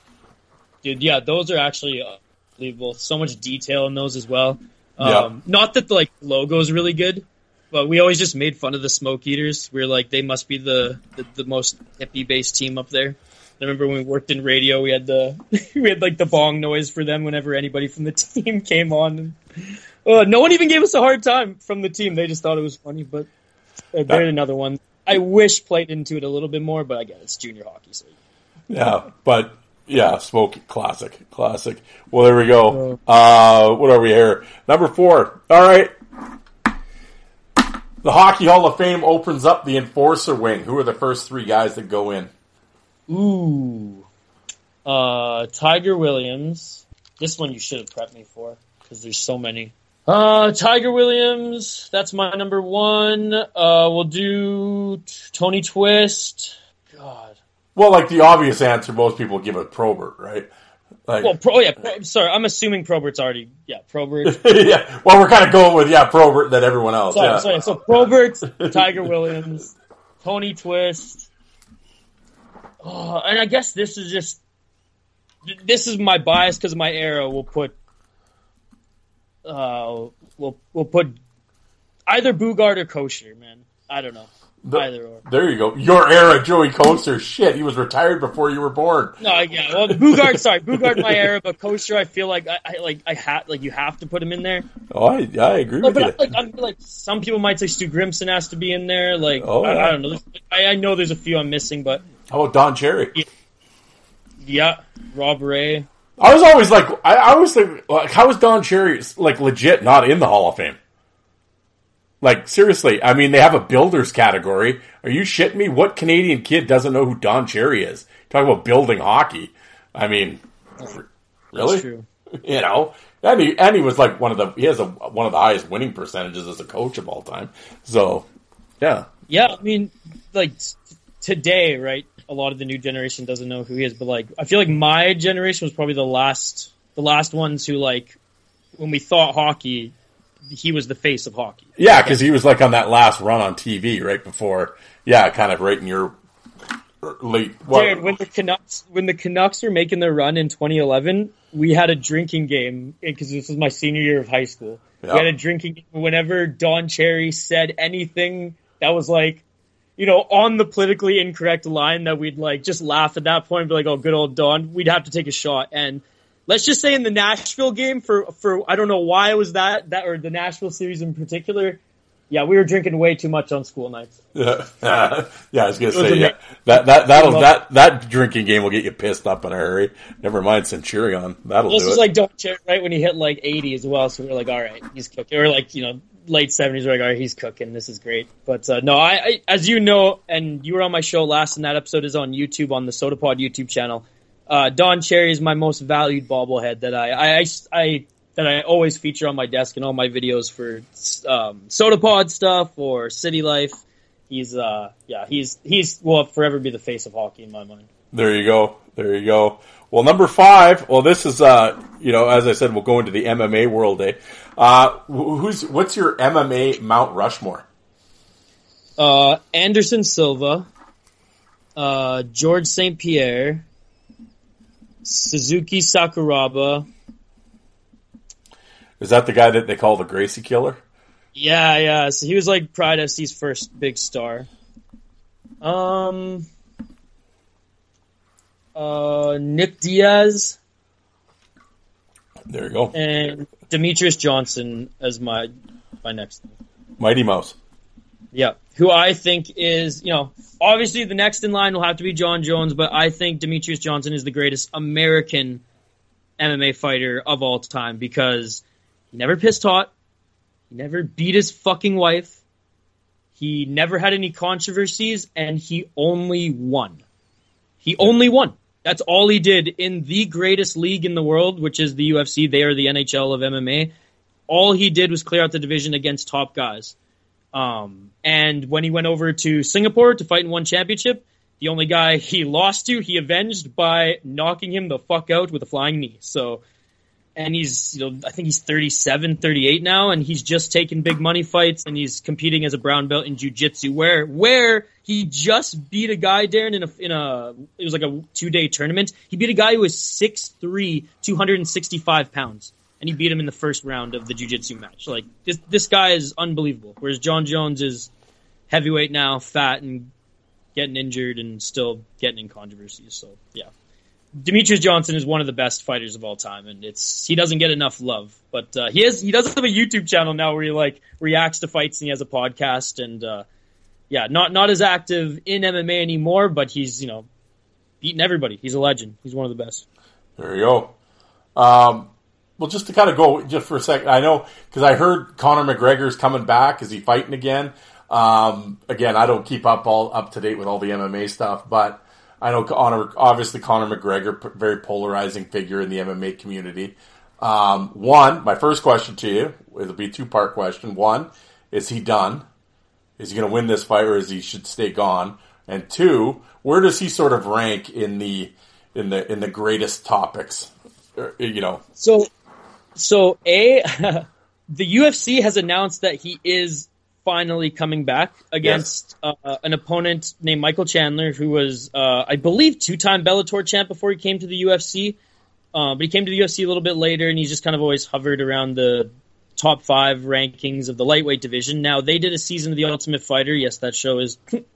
Dude, yeah, those are actually. Uh, So much detail in those as well. Um, yeah. Not that the like logo is really good, but we always just made fun of the Smoke Eaters. We we're like, they must be the, the, the most hippie based team up there. I remember when we worked in radio, we had the we had like the bong noise for them whenever anybody from the team came on. And, uh, no one even gave us a hard time from the team. They just thought it was funny. But uh, there's another one. I wish played into it a little bit more, but I guess it's junior hockey. So yeah, but. Yeah, Smoke, classic, classic. Well, there we go. Uh, what are we here? Number four. All right. The Hockey Hall of Fame opens up the Enforcer wing. Who are the first three guys that go in? Ooh. Uh, Tiger Williams. This one you should have prepped me for, because there's so many. Uh, Tiger Williams. That's my number one. Uh, we'll do Tony Twist. God. Well, like the obvious answer, most people give it Probert, right? Like, well, Pro, yeah, Pro, sorry, I'm assuming Probert's already, yeah, Probert. yeah, well, we're kind of going with, yeah, Probert than everyone else. Sorry, yeah. sorry, so Probert, Tiger Williams, Tony Twist. Oh, and I guess this is just, this is my bias because of my era. We'll put, uh, we'll, we'll put either Bugard or Kosher, man. I don't know. The, Either or. There you go. Your era, Joey Kosher. Shit, he was retired before you were born. No, yeah. Well, Bugard, sorry, Bugard, my era, but Kosher, I feel like I, I like I ha- like you have to put him in there. Oh, I, I agree like, with but you. Like, I'm, like some people might say Stu Grimson has to be in there. Like, oh, I, yeah. I don't know. I, I know there's a few I'm missing, but how about Don Cherry? Yeah, yeah Rob Ray. I was always like, I, I always think, like, how is Don Cherry like legit not in the Hall of Fame? Like, seriously, I mean, they have a builders category. Are you shitting me? What Canadian kid doesn't know who Don Cherry is? Talk about building hockey. I mean, really? That's true. You know, and he, and he was like one of the, he has a, one of the highest winning percentages as a coach of all time. So, yeah. Yeah, I mean, like, t- today, right, a lot of the new generation doesn't know who he is, but, like, I feel like my generation was probably the last, the last ones who, like, when we thought hockey, he was the face of hockey. Yeah, because he was like on that last run on T V right before, yeah, kind of right in your late. What? Dude, when the Canucks when the Canucks were making their run in twenty eleven, we had a drinking game because this was my senior year of high school. Yep. We had a drinking game whenever Don Cherry said anything that was like, you know, on the politically incorrect line, that we'd like just laugh at that point and be like, oh, good old Don. We'd have to take a shot. And let's just say in the Nashville game, for, for I don't know why it was that, that or the Nashville series in particular, yeah, we were drinking way too much on school nights. Yeah, yeah I was gonna say, yeah, that that that'll that that drinking game will get you pissed up in a hurry. Never mind Centurion, that'll this do was it. Like Don Cherry, right when he hit like eighty as well. So we were like, all right, he's cooking. Or like, you know, late seventies, we're like, all right, he's cooking. This is great. But uh, no, I, I as you know, and you were on my show last, and that episode is on YouTube on the SodaPod YouTube channel. Uh, Don Cherry is my most valued bobblehead that I, I, I, I, that I always feature on my desk in all my videos for, um, SodaPod stuff or City Life. He's, uh, yeah, he's, he's, will forever be the face of hockey in my mind. There you go. There you go. Well, number five, well, this is, uh, you know, as I said, we'll go into the M M A world, eh? Uh, who's, what's your M M A Mount Rushmore? Uh, Anderson Silva, uh, George Saint Pierre, Suzuki Sakuraba. Is that the guy that they call the Gracie Killer? Yeah, yeah. So he was like Pride F C's first big star. Um, uh, Nick Diaz. There you go. And Demetrius Johnson as my my next thing. Mighty Mouse. Yeah, who I think is, you know, obviously the next in line will have to be John Jones, but I think Demetrius Johnson is the greatest American M M A fighter of all time because he never pissed hot, he never beat his fucking wife, he never had any controversies, and he only won. He only won. That's all he did in the greatest league in the world, which is the U F C. They are the N H L of M M A. All he did was clear out the division against top guys. Um, and when he went over to Singapore to fight in one championship, the only guy he lost to, he avenged by knocking him the fuck out with a flying knee. So, and he's, you know, I think he's thirty-seven, thirty-eight now, and he's just taking big money fights, and he's competing as a brown belt in jiu-jitsu, where, where he just beat a guy, Darren, in a, in a, it was like a two-day tournament. He beat a guy who was six three, two hundred sixty-five pounds. And he beat him in the first round of the jiu-jitsu match. Like, this this guy is unbelievable. Whereas John Jones is heavyweight now, fat, and getting injured and still getting in controversies. So, yeah. Demetrius Johnson is one of the best fighters of all time, and it's he doesn't get enough love. But uh, he has he does have a YouTube channel now where he, like, reacts to fights, and he has a podcast. And, uh, yeah, not, not as active in M M A anymore, but he's, you know, beating everybody. He's a legend. He's one of the best. There you go. Um... Well, just to kind of go just for a second, I know because I heard Conor McGregor's coming back. Is he fighting again? Um, again, I don't keep up all up to date with all the M M A stuff, but I know Conor, obviously Conor McGregor, very polarizing figure in the M M A community. Um, one, my first question to you, it'll be a two part question. One, is he done? Is he going to win this fight, or is he should stay gone? And two, where does he sort of rank in the in the in the greatest topics? You know, so. So, A, the U F C has announced that he is finally coming back against yes. uh, an opponent named Michael Chandler, who was, uh, I believe, two-time Bellator champ before he came to the U F C. Uh, but he came to the U F C a little bit later, and he's just kind of always hovered around the top five rankings of the lightweight division. Now, they did a season of The Ultimate Fighter. Yes, that show is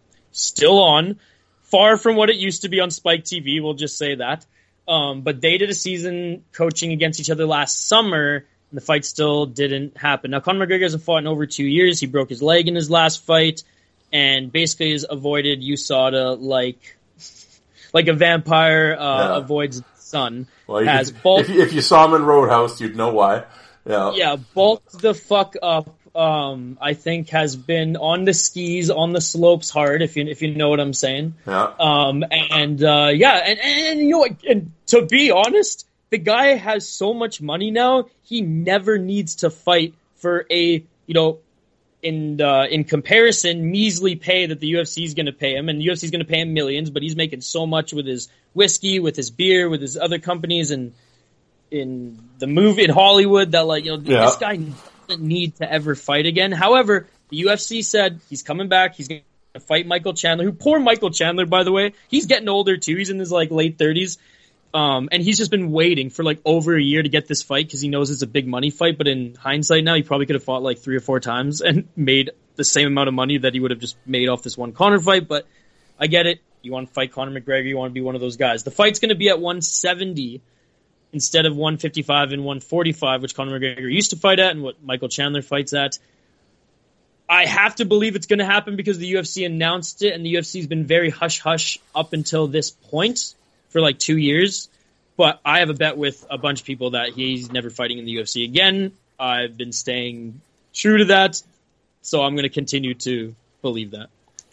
still on. Far from what it used to be on Spike T V, we'll just say that. Um, but they did a season coaching against each other last summer, and the fight still didn't happen. Now, Conor McGregor hasn't fought in over two years. He broke his leg in his last fight, and basically has avoided U S A D A like, like a vampire uh, yeah. avoids son, well, you has could, bulked. If you, if you saw him in Roadhouse, you'd know why. Yeah, yeah, bulked the fuck up. Um, I think has been on the skis, on the slopes hard, if you if you know what I'm saying. Yeah. Um, and uh, yeah, and, and you know what? And to be honest, the guy has so much money now. He never needs to fight for a you know, in uh, in comparison, measly pay that the U F C is going to pay him, and the U F C is going to pay him millions. But he's making so much with his whiskey, with his beer, with his other companies, and in the movie in Hollywood that like you know yeah. this guy doesn't need to ever fight again. However, the U F C said he's coming back. He's going to fight Michael Chandler. Who poor Michael Chandler, by the way. He's getting older too. He's in his like late thirties, um, and he's just been waiting for like over a year to get this fight because he knows it's a big money fight. But in hindsight, now he probably could have fought like three or four times and made the same amount of money that he would have just made off this one Conor fight. But I get it. You want to fight Conor McGregor. You want to be one of those guys. The fight's going to be at one seventy. Instead of one fifty-five and one forty-five, which Conor McGregor used to fight at and what Michael Chandler fights at. I have to believe it's going to happen because the U F C announced it, and the U F C's been very hush-hush up until this point for like two years. But I have a bet with a bunch of people that he's never fighting in the U F C again. I've been staying true to that, so I'm going to continue to believe that.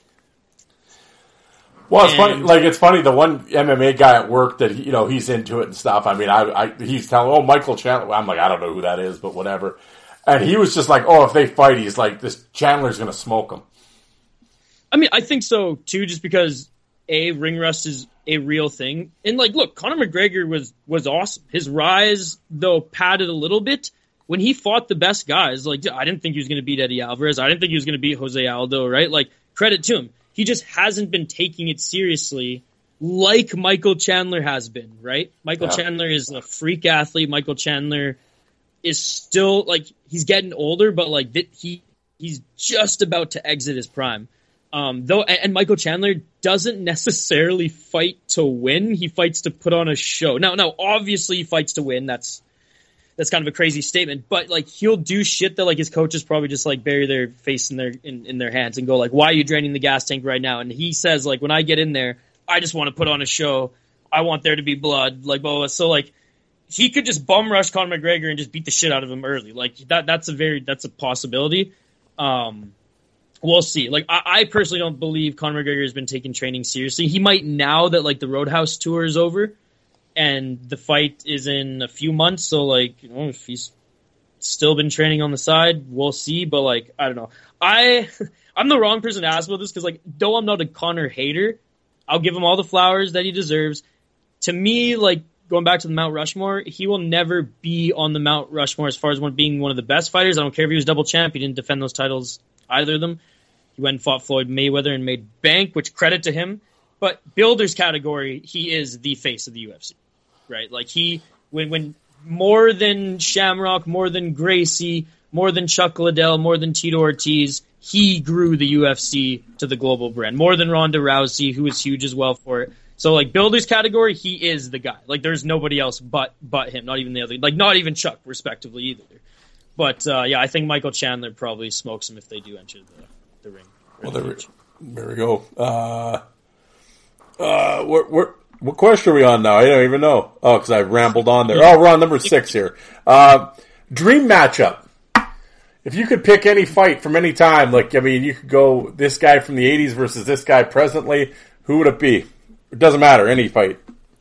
Well, it's and, funny. Like it's funny. The one M M A guy at work that you know he's into it and stuff. I mean, I, I he's telling, oh, Michael Chandler. I'm like, I don't know who that is, but whatever. And he was just like, oh, if they fight, he's like, this Chandler's going to smoke him. I mean, I think so too. Just because a ring rust is a real thing, and like, look, Conor McGregor was was awesome. His rise, though, padded a little bit when he fought the best guys. Like, I didn't think he was going to beat Eddie Alvarez. I didn't think he was going to beat Jose Aldo. Right? Like, credit to him. He just hasn't been taking it seriously like Michael Chandler has been, right? Michael yeah. Chandler is a freak athlete. Michael Chandler is still, like, he's getting older, but, like, he he's just about to exit his prime. Um, though, and Michael Chandler doesn't necessarily fight to win. He fights to put on a show. Now, now, obviously he fights to win. That's That's kind of a crazy statement, but like he'll do shit that like his coaches probably just like bury their face in their in, in their hands and go like, why are you draining the gas tank right now? And he says like, when I get in there, I just want to put on a show. I want there to be blood, like blah, blah. So like he could just bum rush Conor McGregor and just beat the shit out of him early. Like that that's a very that's a possibility. Um, we'll see. Like I, I personally don't believe Conor McGregor has been taking training seriously. He might now that like the Roadhouse tour is over. And the fight is in a few months, so, like, you know, if he's still been training on the side, we'll see. But, like, I don't know. I, I'm the wrong person to ask about this because, like, though I'm not a Conor hater, I'll give him all the flowers that he deserves. To me, like, going back to the Mount Rushmore, he will never be on the Mount Rushmore as far as one being one of the best fighters. I don't care if he was double champ. He didn't defend those titles, either of them. He went and fought Floyd Mayweather and made bank, which credit to him. But builders category, he is the face of the U F C. Right, like he, when when more than Shamrock, more than Gracie, more than Chuck Liddell, more than Tito Ortiz, he grew the U F C to the global brand. More than Ronda Rousey, who was huge as well for it. So, like builders category, he is the guy. Like there's nobody else but but him. Not even the other, like not even Chuck, respectively either. But uh, yeah, I think Michael Chandler probably smokes him if they do enter the the ring. Well, there we, there we go. Uh, uh, we're we're. What question are we on now? I don't even know. Oh, because I rambled on there. Oh, we're on number six here. Uh, dream matchup. If you could pick any fight from any time, like, I mean, you could go this guy from the eighties versus this guy presently, who would it be? It doesn't matter, any fight.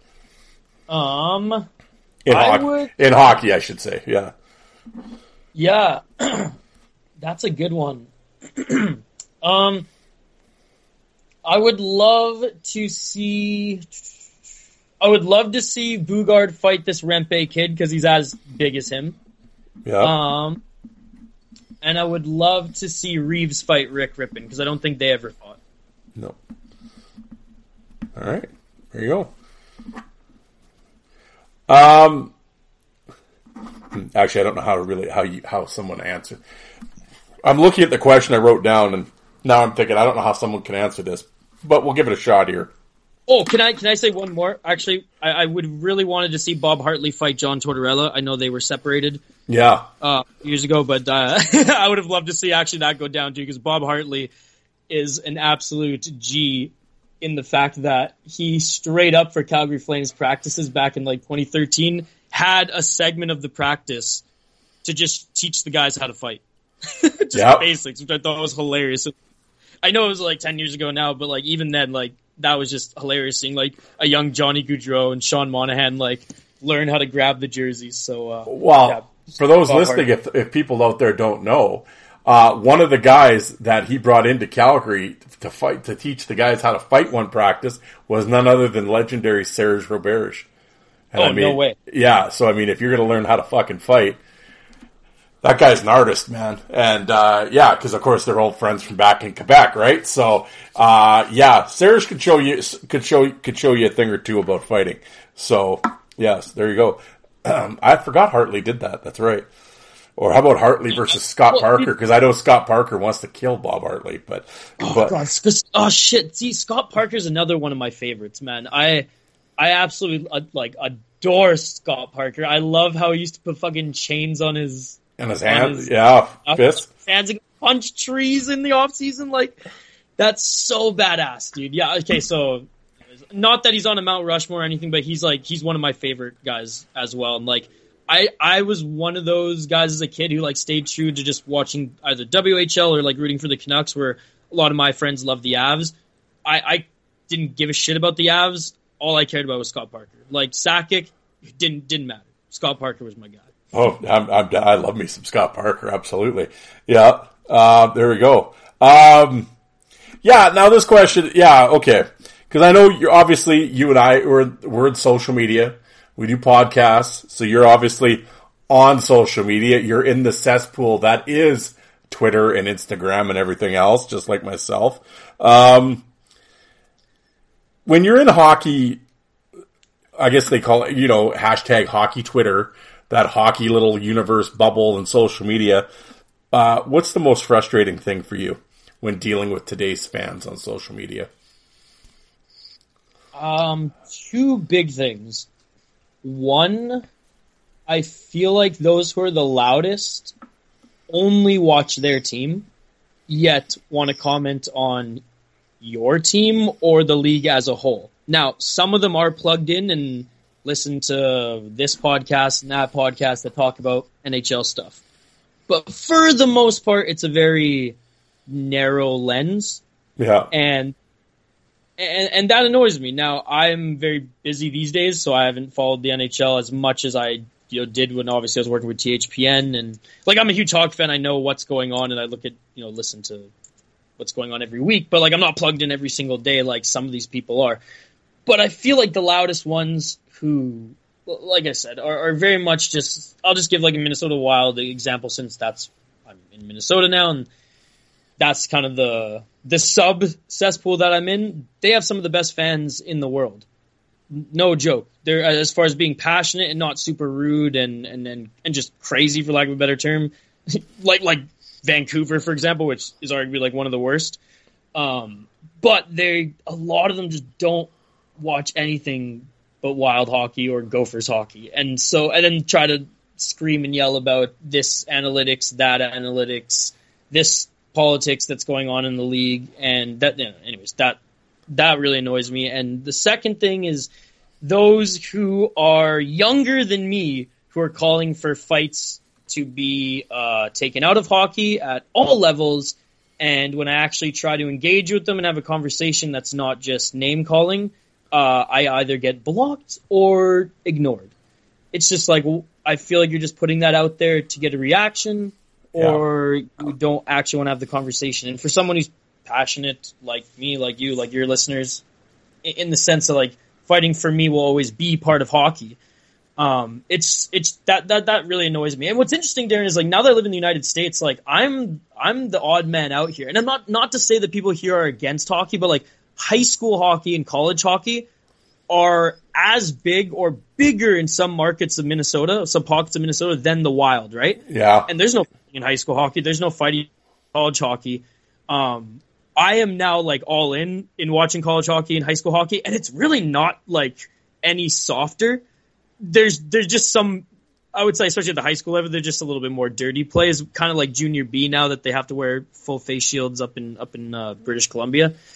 Um, in, I hockey, would... in hockey, I should say, yeah. Yeah, that's a good one. um, I would love to see... I would love to see Bugard fight this Rempe kid because he's as big as him. Yeah. Um, and I would love to see Reeves fight Rick Rippon because I don't think they ever fought. No. All right. There you go. Um. Actually, I don't know how to really how you how someone answered. I'm looking at the question I wrote down, and now I'm thinking I don't know how someone can answer this, but we'll give it a shot here. Oh, can I can I say one more? Actually, I, I would really wanted to see Bob Hartley fight John Tortorella. I know they were separated, yeah, uh, years ago, but uh, I would have loved to see actually that go down too because Bob Hartley is an absolute G in the fact that he straight up for Calgary Flames practices back in like twenty thirteen had a segment of the practice to just teach the guys how to fight. Just yep. the basics, which I thought was hilarious. I know it was like ten years ago now, but like even then, like that was just hilarious seeing like a young Johnny Gaudreau and Sean Monahan like learn how to grab the jerseys. So, uh, well, yeah, for those listening, if if people out there don't know, uh, one of the guys that he brought into Calgary to fight to teach the guys how to fight one practice was none other than legendary Serge Roberge. And oh I mean, no way! Yeah, so I mean, if you're going to learn how to fucking fight. That guy's an artist, man. And, uh, yeah, cause of course they're old friends from back in Quebec, right? So, uh, yeah, Serge could show you, could show, could show you a thing or two about fighting. So, yes, there you go. Um, I forgot Hartley did that. That's right. Or how about Hartley versus Scott Parker? Cause I know Scott Parker wants to kill Bob Hartley, but, oh but. God, oh shit. See, Scott Parker's another one of my favorites, man. I, I absolutely, uh, like, adore Scott Parker. I love how he used to put fucking chains on his, And his hands, his, yeah, uh, fists. Hands and punch trees in the off season, like that's so badass, dude. Yeah, okay, so not that he's on a Mount Rushmore or anything, but he's like he's one of my favorite guys as well. And like I, I was one of those guys as a kid who like stayed true to just watching either W H L or like rooting for the Canucks, where a lot of my friends loved the Avs. I, I didn't give a shit about the Avs. All I cared about was Scott Parker. Like Sakic, didn't didn't matter. Scott Parker was my guy. Oh, I'm, I'm, I love me some Scott Parker, absolutely. Yeah, uh, there we go. Um, yeah, now this question, yeah, okay. Because I know you're obviously, you and I, we're, we're in social media. We do podcasts, so you're obviously on social media. You're in the cesspool that is Twitter and Instagram and everything else, just like myself. Um, when you're in hockey, I guess they call it, you know, hashtag hockey Twitter, that hockey little universe bubble and social media. Uh, what's the most frustrating thing for you when dealing with today's fans on social media? Um, two big things. One, I feel like those who are the loudest only watch their team, yet want to comment on your team or the league as a whole. Now, some of them are plugged in and listen to this podcast and that podcast that talk about N H L stuff. But for the most part, it's a very narrow lens. Yeah. And, and, and that annoys me. Now, I'm very busy these days, so I haven't followed the N H L as much as I you know, did when obviously I was working with T H P N. And like, I'm a huge hockey fan. I know what's going on and I look at, you know, listen to what's going on every week, but like, I'm not plugged in every single day like some of these people are. But I feel like the loudest ones who, like I said, are, are very much just, I'll just give like a Minnesota Wild example since that's, I'm in Minnesota now and that's kind of the, the sub cesspool that I'm in. They have some of the best fans in the world. No joke. They're, as far as being passionate and not super rude and, and, and, and just crazy for lack of a better term, like, like Vancouver, for example, which is arguably like one of the worst. Um, but they, a lot of them just don't watch anything but Wild hockey or Gophers hockey. And so, and then try to scream and yell about this analytics, that analytics, this politics that's going on in the league. And that, you know, anyways, that, that really annoys me. And the second thing is those who are younger than me who are calling for fights to be uh, taken out of hockey at all levels. And when I actually try to engage with them and have a conversation that's not just name calling, Uh, I either get blocked or ignored. It's just like, I feel like you're just putting that out there to get a reaction, or yeah. you don't actually want to have the conversation. And for someone who's passionate, like me, like you, like your listeners, in the sense of like, fighting for me will always be part of hockey. Um, it's, it's, that, that, that really annoys me. And what's interesting, Darren, is like, now that I live in the United States, like, I'm, I'm the odd man out here. And I'm not, not to say that people here are against hockey, but like, high school hockey and college hockey are as big or bigger in some markets of Minnesota, some pockets of Minnesota, than the Wild, right? Yeah. And there's no fighting in high school hockey. There's no fighting in college hockey. Um, I am now like all in in watching college hockey and high school hockey, and it's really not like any softer. There's there's just some, I would say, especially at the high school level, they're just a little bit more dirty plays, kind of like Junior B now that they have to wear full face shields up in up in uh, British Columbia.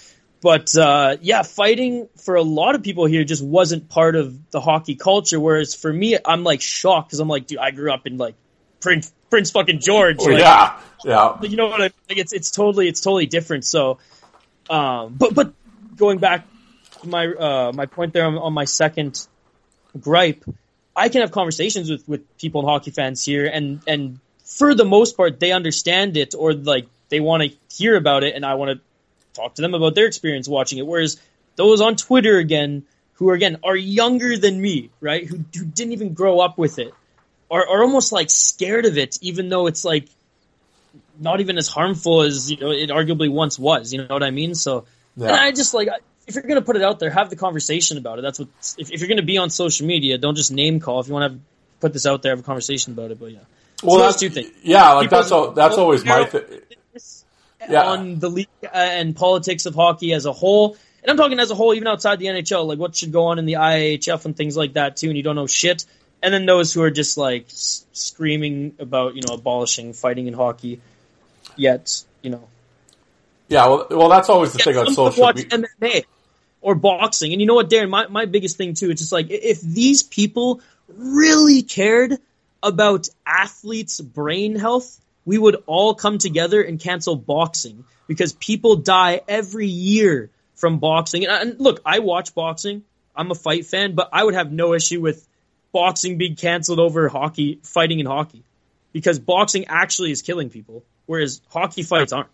But, uh, yeah, fighting for a lot of people here just wasn't part of the hockey culture, whereas for me, I'm, like, shocked because I'm like, dude, I grew up in, like, Prince Prince fucking George. Oh, like, yeah, yeah. You know what I like? It's it's totally it's totally different. So, um, but but going back to my uh, my point there on, on my second gripe, I can have conversations with, with people and hockey fans here, and and for the most part, they understand it or like they want to hear about it, and I want to talk to them about their experience watching it. Whereas those on Twitter, again, who are, again, are younger than me, right, who, who didn't even grow up with it, are, are almost, like, scared of it, even though it's, like, not even as harmful as, you know, it arguably once was, you know what I mean? So, yeah. And I just, like, if you're going to put it out there, have the conversation about it. That's what, if, if you're going to be on social media, don't just name call. If you want to put this out there, have a conversation about it, but yeah. Well, so that's, those two things. Yeah, like, People, that's, all, that's always my thing. Yeah. On the league and politics of hockey as a whole. And I'm talking as a whole, even outside the N H L, like what should go on in the I A H F and things like that too, and you don't know shit. And then those who are just like s- screaming about, you know, abolishing fighting in hockey, yet, you know. Yeah, well, well that's always the yeah, thing on social watch media. M M A or boxing. And you know what, Darren, my, my biggest thing too, it's just like, if these people really cared about athletes' brain health, we would all come together and cancel boxing because people die every year from boxing. And, and look, I watch boxing. I'm a fight fan, but I would have no issue with boxing being canceled over hockey, fighting in hockey, because boxing actually is killing people, whereas hockey fights aren't.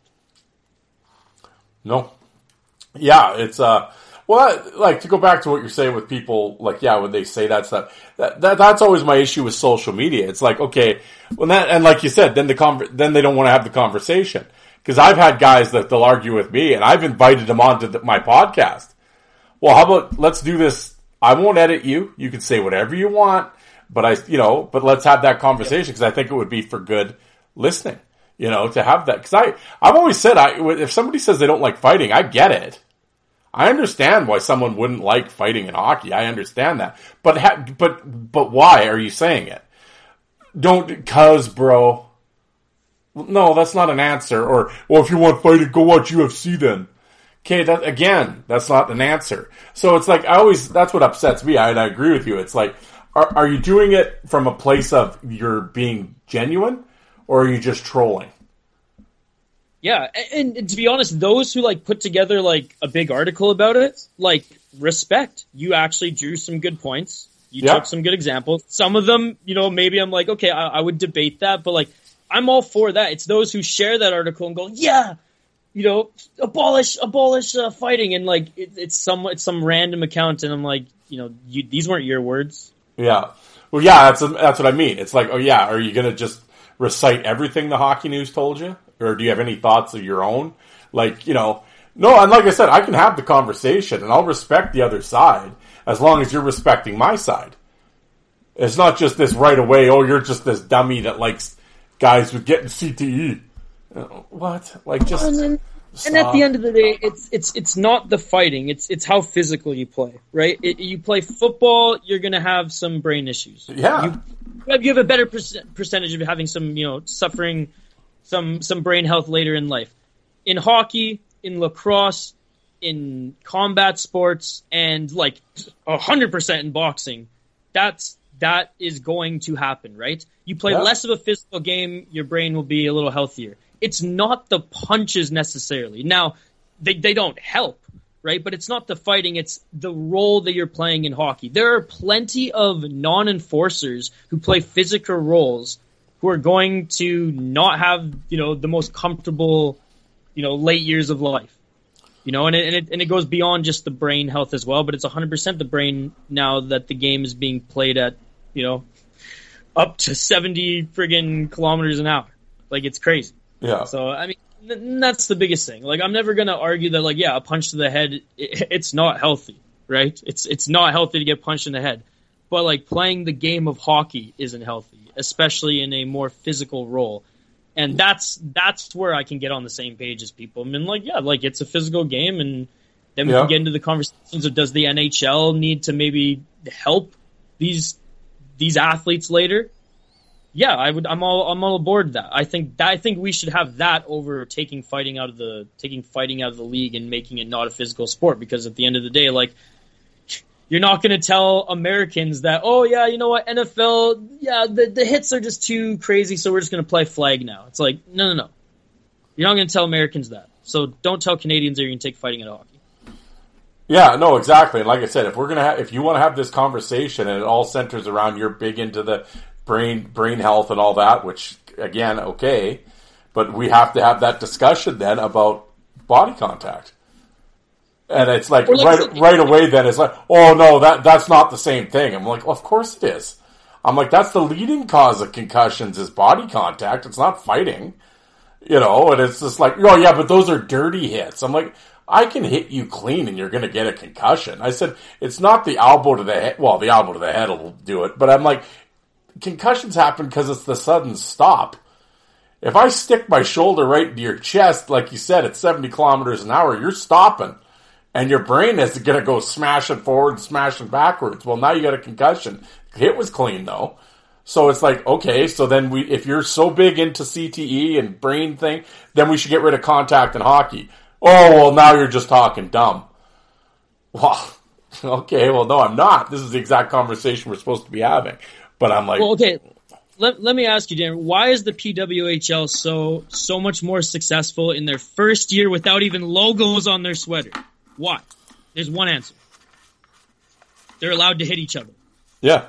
No. Yeah, it's, uh, well, like, to go back to what you're saying with people, like, yeah, when they say that stuff, that, that that's always my issue with social media. It's like, okay, when that, and like you said, then the con- then they don't want to have the conversation. Because I've had guys that they'll argue with me, and I've invited them onto the, my podcast. Well, how about, let's do this, I won't edit you, you can say whatever you want, but I, you know, but let's have that conversation, because I think it would be for good listening, you know, to have that. Because I, I've always said, I, if somebody says they don't like fighting, I get it. I understand why someone wouldn't like fighting in hockey. I understand that. But ha- but but why are you saying it? Don't, cause bro. No, that's not an answer. Or, well, if you want fighting, go watch U F C then. Okay, that, again, that's not an answer. So it's like, I always, that's what upsets me. I, and I agree with you. It's like, are, are you doing it from a place of you're being genuine, or are you just trolling? Yeah, and, and to be honest, those who like put together like a big article about it, like, respect. You actually drew some good points. You yeah. took some good examples. Some of them, you know, maybe I'm like, okay, I, I would debate that, but like, I'm all for that. It's those who share that article and go, yeah, you know, abolish, abolish uh, fighting, and like, it, it's some, it's some random account, and I'm like, you know, you, these weren't your words. Yeah, well, yeah, that's that's what I mean. It's like, oh yeah, are you gonna just recite everything the Hockey News told you? Or do you have any thoughts of your own? Like, you know, no, and like I said, I can have the conversation, and I'll respect the other side, as long as you're respecting my side. It's not just this right away, oh, you're just this dummy that likes guys with getting C T E. What? Like, just and, then, and at the end of the day, it's it's it's not the fighting, it's it's how physical you play, right? It, you play football, you're going to have some brain issues. Yeah. You, you have a better percent, percentage of having some, you know, suffering some some brain health later in life. In hockey, in lacrosse, in combat sports, and like one hundred percent in boxing, that's that is going to happen, right? You play yeah. less of a physical game, your brain will be a little healthier. It's not the punches necessarily. Now, they they don't help, right? But it's not the fighting, it's the role that you're playing in hockey. There are plenty of non-enforcers who play physical roles who are going to not have, you know, the most comfortable, you know, late years of life. You know, and it, and it, and it goes beyond just the brain health as well, but it's one hundred percent the brain now that the game is being played at, you know, up to seventy friggin' kilometers an hour. Like, it's crazy. Yeah. So, I mean, th- that's the biggest thing. Like, I'm never going to argue that, like, yeah, a punch to the head, it, it's not healthy, right? It's it's not healthy to get punched in the head. But, like, playing the game of hockey isn't healthy, especially in a more physical role. And that's that's where I can get on the same page as people. I mean, like, yeah, like, it's a physical game, and then we yeah. can get into the conversations of, does the N H L need to maybe help these these athletes later? yeah, I would. I'm all. I'm all aboard that. I think that. I think we should have that over taking fighting out of the taking fighting out of the league and making it not a physical sport. Because at the end of the day, like, you're not going to tell Americans that, oh yeah, you know what, N F L, yeah, the the hits are just too crazy, so we're just going to play flag now. It's like, no, no, no. You're not going to tell Americans that. So don't tell Canadians that you're going to take fighting out of hockey. Yeah, no, exactly. And like I said, if we're gonna, ha- if you want to have this conversation and it all centers around you're big into the brain brain health and all that, which again, okay, but we have to have that discussion then about body contact. And it's like, like right right away then it's like, oh no, that that's not the same thing. I'm like, well, of course it is. I'm like, that's the leading cause of concussions is body contact. It's not fighting. You know, and it's just like, oh yeah, but those are dirty hits. I'm like, I can hit you clean and you're going to get a concussion. I said, it's not the elbow to the head. Well, the elbow to the head will do it. But I'm like, concussions happen because it's the sudden stop. If I stick my shoulder right into your chest, like you said, at seventy kilometers an hour, you're stopping. And your brain is going to go smashing forward and smashing backwards. Well, now you got a concussion. The hit was clean, though. So it's like, okay, so then we, if you're so big into C T E and brain thing, then we should get rid of contact in hockey. Oh, well, now you're just talking dumb. Well, okay, well, no, I'm not. This is the exact conversation we're supposed to be having. But I'm like... Well, okay, let, let me ask you, Dan, why is the P W H L so so much more successful in their first year without even logos on their sweater? Why? There's one answer. They're allowed to hit each other. Yeah.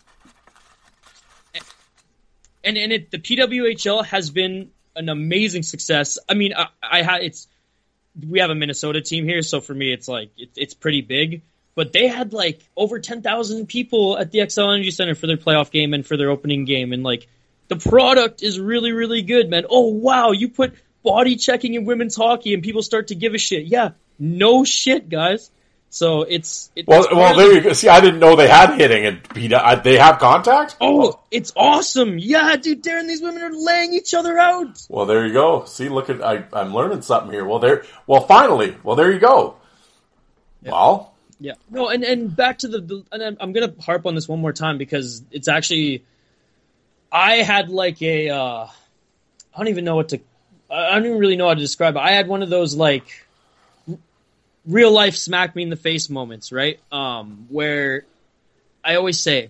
And and it, the P W H L has been an amazing success. I mean, I, I had it's... We have a Minnesota team here, so for me, it's like, it, it's pretty big. But they had like over ten thousand people at the Xcel Energy Center for their playoff game and for their opening game. And like, the product is really, really good, man. Oh, wow, you put body checking in women's hockey and people start to give a shit. Yeah, no shit, guys. So it's... it's well, well, there you go. See, I didn't know they had hitting and they have contact? Oh, it's awesome. Yeah, dude, Darren, these women are laying each other out. Well, there you go. See, look at, I, I'm learning something here. Well, there, well, finally, well, there you go. Yeah. Well. Yeah. No, and, and back to the, the and I'm, I'm going to harp on this one more time because it's actually, I had like a, uh, I don't even know what to, I don't even really know how to describe it. I had one of those like, real life smack me in the face moments, right? Um, where I always say,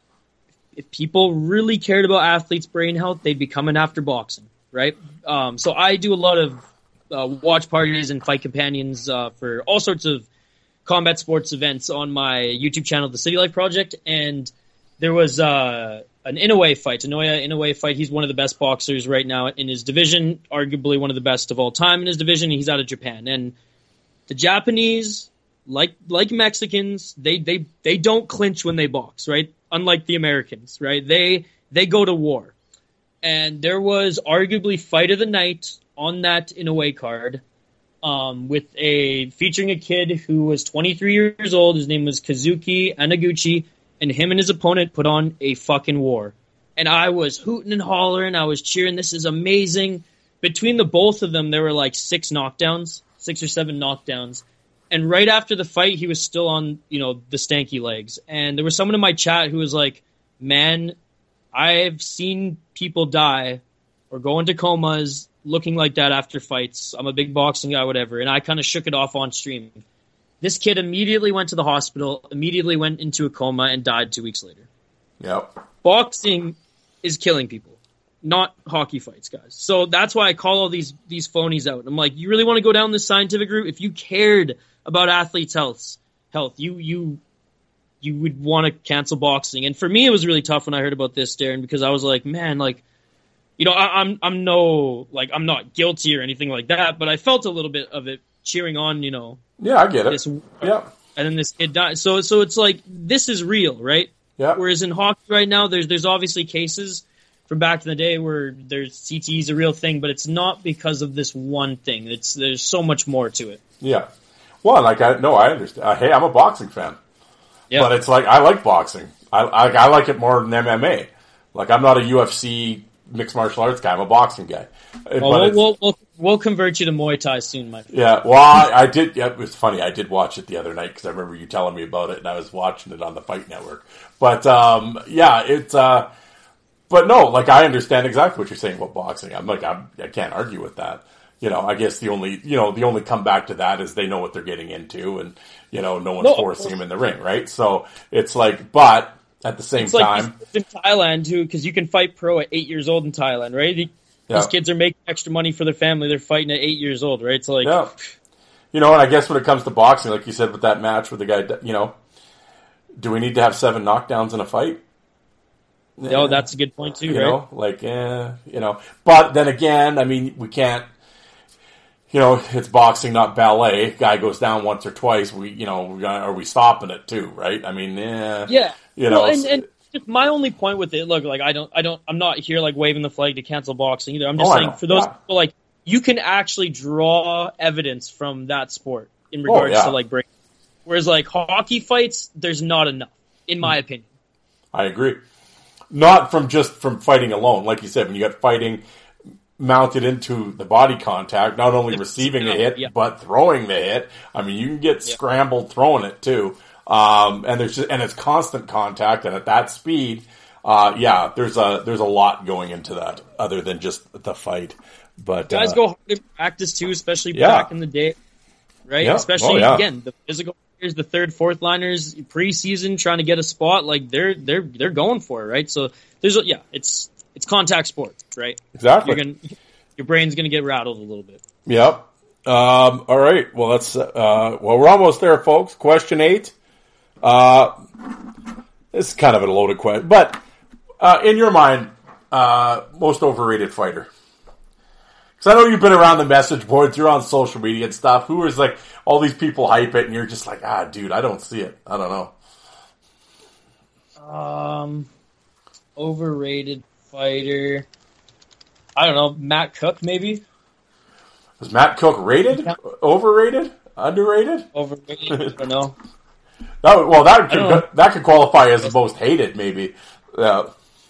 if people really cared about athletes' brain health, they'd be coming after boxing, right? Um, so I do a lot of uh, watch parties and fight companions uh, for all sorts of combat sports events on my YouTube channel, The City Life Project, and there was uh, an Inoue fight, Inoue Inoue fight. He's one of the best boxers right now in his division, arguably one of the best of all time in his division. He's out of Japan, and the Japanese, like like Mexicans, they, they, they don't clinch when they box, right? Unlike the Americans, right? They they go to war. And there was arguably fight of the night on that Inoue card, um, with a featuring a kid who was twenty-three years old. His name was Kazuki Anaguchi, and him and his opponent put on a fucking war. And I was hooting and hollering. I was cheering. This is amazing. Between the both of them, there were like six knockdowns. Six or seven knockdowns. And right after the fight, he was still on, you know, the stanky legs. And there was someone in my chat who was like, man, I've seen people die or go into comas looking like that after fights. I'm a big boxing guy, whatever. And I kind of shook it off on stream. This kid immediately went to the hospital, immediately went into a coma, and died two weeks later. Yep. Boxing is killing people. Not hockey fights, guys. So that's why I call all these these phonies out. I'm like, you really want to go down this scientific route? If you cared about athletes' health, health, you you you would want to cancel boxing. And for me, it was really tough when I heard about this, Darren, because I was like, man, like, you know, I, I'm I'm no like I'm not guilty or anything like that, but I felt a little bit of it cheering on, you know. Yeah, I get it. This, yeah. And then this kid died. So so it's like this is real, right? Yeah. Whereas in hockey right now, there's there's obviously cases from back in the day where there's C T E is a real thing, but it's not because of this one thing. It's there's so much more to it. Yeah. Well, like I no, I understand. Uh, hey, I'm a boxing fan. Yeah. But it's like I like boxing. I, I I like it more than M M A. Like I'm not a U F C mixed martial arts guy. I'm a boxing guy. Well, we'll, we'll, we'll we'll convert you to Muay Thai soon, my friend. Yeah. Well, I, I did. Yeah, it was funny. I did watch it the other night because I remember you telling me about it, and I was watching it on the Fight Network. But um, yeah, it's. Uh, but no, like I understand exactly what you're saying about boxing. I'm like, I'm, I can't argue with that. You know, I guess the only, you know, the only comeback to that is they know what they're getting into, and you know, no one's no, forcing them in the ring, right? So it's like, but at the same it's time, like in Thailand too, because you can fight pro at eight years old in Thailand, right? These yeah. kids are making extra money for their family. They're fighting at eight years old, right? So like, yeah. You know, and I guess when it comes to boxing, like you said with that match with the guy, you know, do we need to have seven knockdowns in a fight? No, that's a good point too, you right? know, like, eh, you know, but then again, I mean, we can't, you know, it's boxing, not ballet. Guy goes down once or twice. We, you know, we are we stopping it too, right? I mean, eh, yeah, you know, well, and, and just my only point with it, look, like I don't, I don't, I'm not here like waving the flag to cancel boxing either. I'm just oh, saying for those yeah. people, like, you can actually draw evidence from that sport in regards oh, yeah. to like break. Whereas like hockey fights, there's not enough, in my opinion. I agree. Not from just from fighting alone. Like you said, when you got fighting mounted into the body contact, not only receiving the hit, yeah. but throwing the hit. I mean, you can get yeah. scrambled throwing it too. Um, and there's just, and it's constant contact, and at that speed, uh, yeah, there's a, there's a lot going into that other than just the fight. But guys uh, go hard in practice too, especially yeah. back in the day, right? Yeah. Especially oh, yeah. again, the physical players, the third, fourth liners, preseason trying to get a spot, like they're they're they're going for it, right? So there's a, yeah, it's it's contact sport, right? Exactly. You're gonna, your brain's gonna get rattled a little bit. Yep. Um, all right. Well, that's uh, well, we're almost there, folks. Question eight. Uh, this is kind of a loaded question, but uh, in your mind, uh, most overrated fighter. I know you've been around the message boards, you're on social media and stuff. Who is like, all these people hype it and you're just like, ah, dude, I don't see it. I don't know. Um, overrated fighter. I don't know. Matt Cook, maybe? Was Matt Cook rated? Overrated? Underrated? Overrated? I don't know. that, well, that could, that could qualify as the most hated, maybe. Yeah.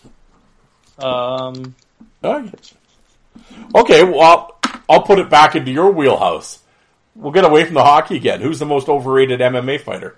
Um. Okay. Okay, well, I'll, I'll put it back into your wheelhouse. We'll get away from the hockey again. Who's the most overrated M M A fighter?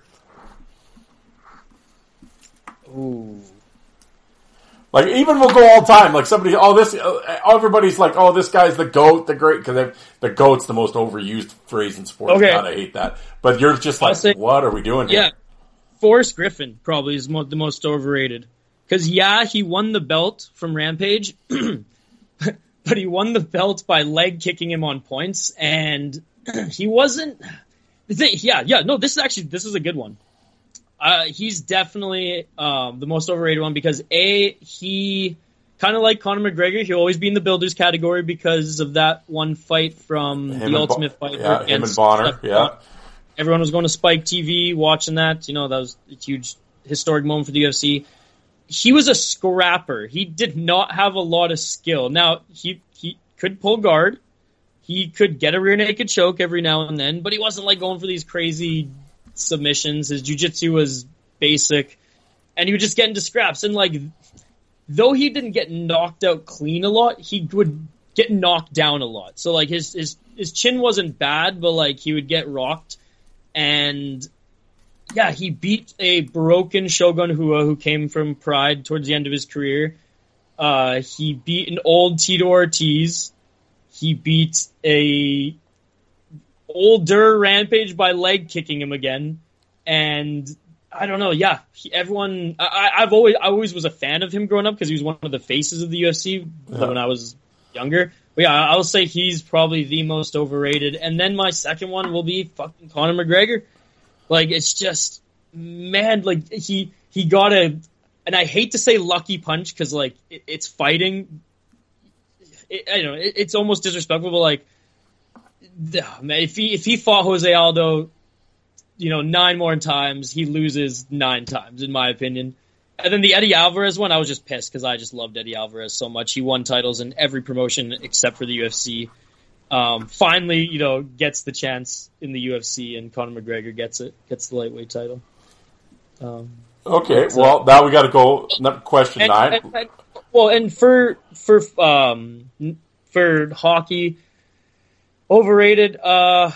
Ooh. Like, even we'll go all time. Like, somebody, oh, this, uh, everybody's like, oh, this guy's the GOAT, the great, because the GOAT's the most overused phrase in sports. Okay. God, I hate that. But you're just like, say, what are we doing here? Yeah. Forrest Griffin probably is mo- the most overrated. Because, yeah, he won the belt from Rampage. But he won the belt by leg kicking him on points, and he wasn't. Yeah, yeah, no. This is actually this is a good one. Uh, he's definitely um, the most overrated one because a he kind of like Conor McGregor. He'll always be in the builders category because of that one fight from him the Ultimate Bo- Fighter. Yeah, him and Bonner. Yeah, everyone was going to Spike T V watching that. You know, that was a huge historic moment for the U F C. He was a scrapper. He did not have a lot of skill. Now, he he could pull guard. He could get a rear naked choke every now and then, but he wasn't like going for these crazy submissions. His jiu-jitsu was basic, and he would just get into scraps. And like, though he didn't get knocked out clean a lot, he would get knocked down a lot. So like his his his chin wasn't bad, but like he would get rocked. And yeah, he beat a broken Shogun Rua who came from Pride towards the end of his career. Uh, he beat an old Tito Ortiz. He beat a older Rampage by leg kicking him again. And I don't know, yeah, he, everyone, I, I've always, I always was a fan of him growing up because he was one of the faces of the U F C yeah. when I was younger. But yeah, I'll say he's probably the most overrated. And then my second one will be fucking Conor McGregor. Like, it's just, man, like, he, he got a, and I hate to say lucky punch because, like, it, it's fighting. It, I don't know, it, it's almost disrespectful, but, like, man, if he, if he fought Jose Aldo, you know, nine more times, he loses nine times, in my opinion. And then the Eddie Alvarez one, I was just pissed because I just loved Eddie Alvarez so much. He won titles in every promotion except for the U F C. Um, finally, you know, gets the chance in the U F C, and Conor McGregor gets it, gets the lightweight title. Um, okay, so, well, now we got to go question and, nine. And, and, well, and for for um for hockey, overrated. Uh,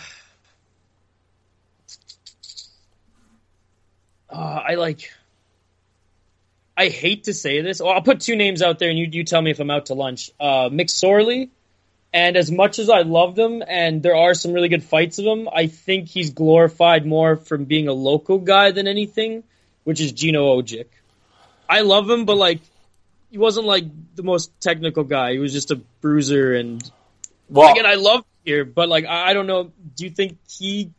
uh, I like. I hate to say this. Well, I'll put two names out there, and you you tell me if I'm out to lunch. Uh, McSorley, and as much as I loved him, and there are some really good fights of him, I think he's glorified more from being a local guy than anything, which is Gino Ojic. I love him, but like he wasn't like the most technical guy. He was just a bruiser, and well, again, I love him here, but like I, I don't know. Do you think he?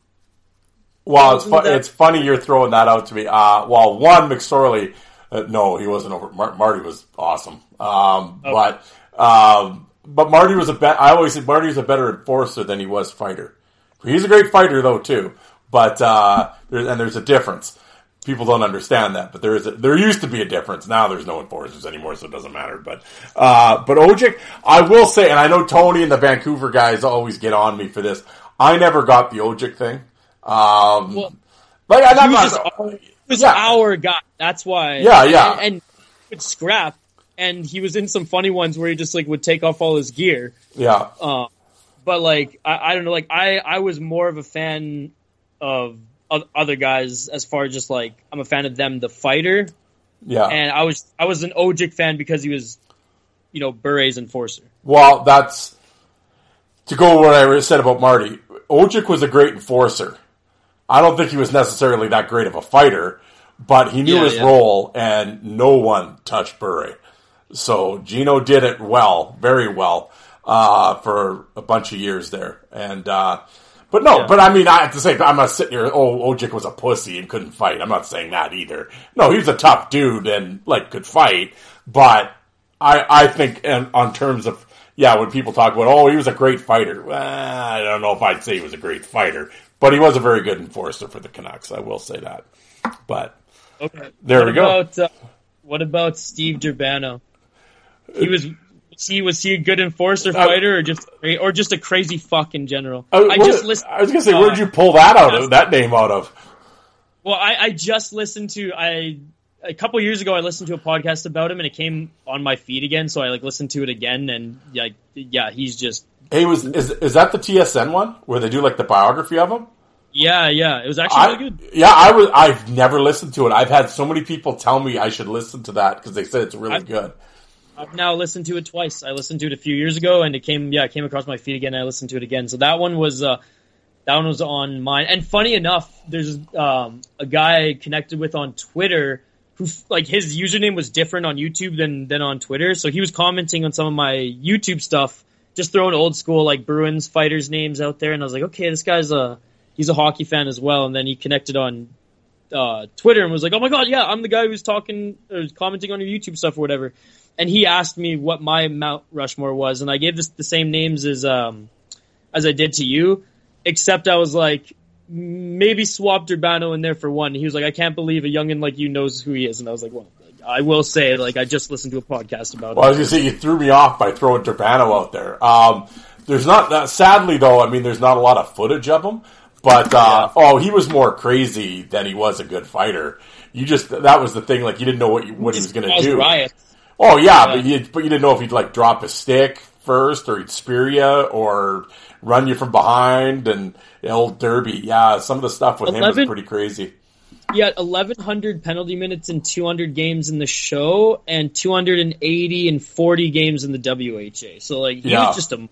Well, it's fu- it's funny you're throwing that out to me. Uh, well, one McSorley. Uh, no, he wasn't over. Mar- Marty was awesome, um, okay. but um, but Marty was a bet. I always said Marty was a better enforcer than he was fighter. He's a great fighter though too, but uh, there, and there's a difference. People don't understand that, but there is a, there used to be a difference. Now there's no enforcers anymore, so it doesn't matter. But uh, but Ojic, I will say, and I know Tony and the Vancouver guys always get on me for this. I never got the Ojic thing. Um, well, like I'm he was, not. Just, he was yeah. our guy. That's why. Yeah, yeah. And, and he would scrap, and he was in some funny ones where he just like would take off all his gear. Yeah. Uh, but like I, I don't know. Like I, I was more of a fan of other guys as far as just like I'm a fan of them, the fighter. Yeah. And I was I was an Ojic fan because he was, you know, Bure's enforcer. Well, that's to go what I said about Marty. Ojic was a great enforcer. I don't think he was necessarily that great of a fighter, but he knew yeah, his yeah. role, and no one touched Bure. So Gino did it well, very well, uh, for a bunch of years there. And, uh, but no, yeah. but I mean, I have to say, I'm not sitting here, oh, Ojic was a pussy and couldn't fight. I'm not saying that either. No, he was a tough dude and, like, could fight, but I, I think in, on terms of, yeah, when people talk about, oh, he was a great fighter, well, I don't know if I'd say he was a great fighter, but he was a very good enforcer for the Canucks, I will say that. But, okay. there what we go. About, uh, what about Steve Durbano? He was... Was he, was he a good enforcer fighter, or just or just a crazy fuck in general? Uh, I just listened. I was gonna say, uh, where did you pull that out of? That name out of? Well, I, I just listened to I a couple years ago. I listened to a podcast about him, and it came on my feed again. So I like listened to it again, and like yeah, he's just. Hey, was is is that the T S N one where they do like the biography of him? Yeah, yeah, it was actually I, really good. Yeah, I was. I've never listened to it. I've had so many people tell me I should listen to that because they said it's really I've, good. I've now listened to it twice. I listened to it a few years ago, and it came, yeah, it came across my feed again. And I listened to it again. So that one was, uh, that one was on mine. And funny enough, there's um, a guy I connected with on Twitter who, like, his username was different on YouTube than than on Twitter. So he was commenting on some of my YouTube stuff, just throwing old school like Bruins fighters names out there. And I was like, okay, this guy's a he's a hockey fan as well. And then he connected on uh, Twitter and was like, oh my god, yeah, I'm the guy who's talking or commenting on your YouTube stuff or whatever. And he asked me what my Mount Rushmore was, and I gave this the same names as um as I did to you, except I was like, maybe swap Durbano in there for one. He was like, I can't believe a youngin' like you knows who he is, and I was like, well, I will say, like, I just listened to a podcast about well, it. I was gonna say, you threw me off by throwing Durbano out there. Um, there's not that, sadly though, I mean, there's not a lot of footage of him, but, uh, yeah. oh, he was more crazy than he was a good fighter. You just, that was the thing, like, you didn't know what, you, what he was gonna do. Riot. Oh yeah, but you but you didn't know if he'd like drop his stick first, or he'd spear you, or run you from behind, and old Derby. Yeah, some of the stuff with eleven, him was pretty crazy. Yeah, eleven hundred penalty minutes in two hundred games in the show, and two hundred eighty and forty games in the W H A. So like, he yeah. was just a.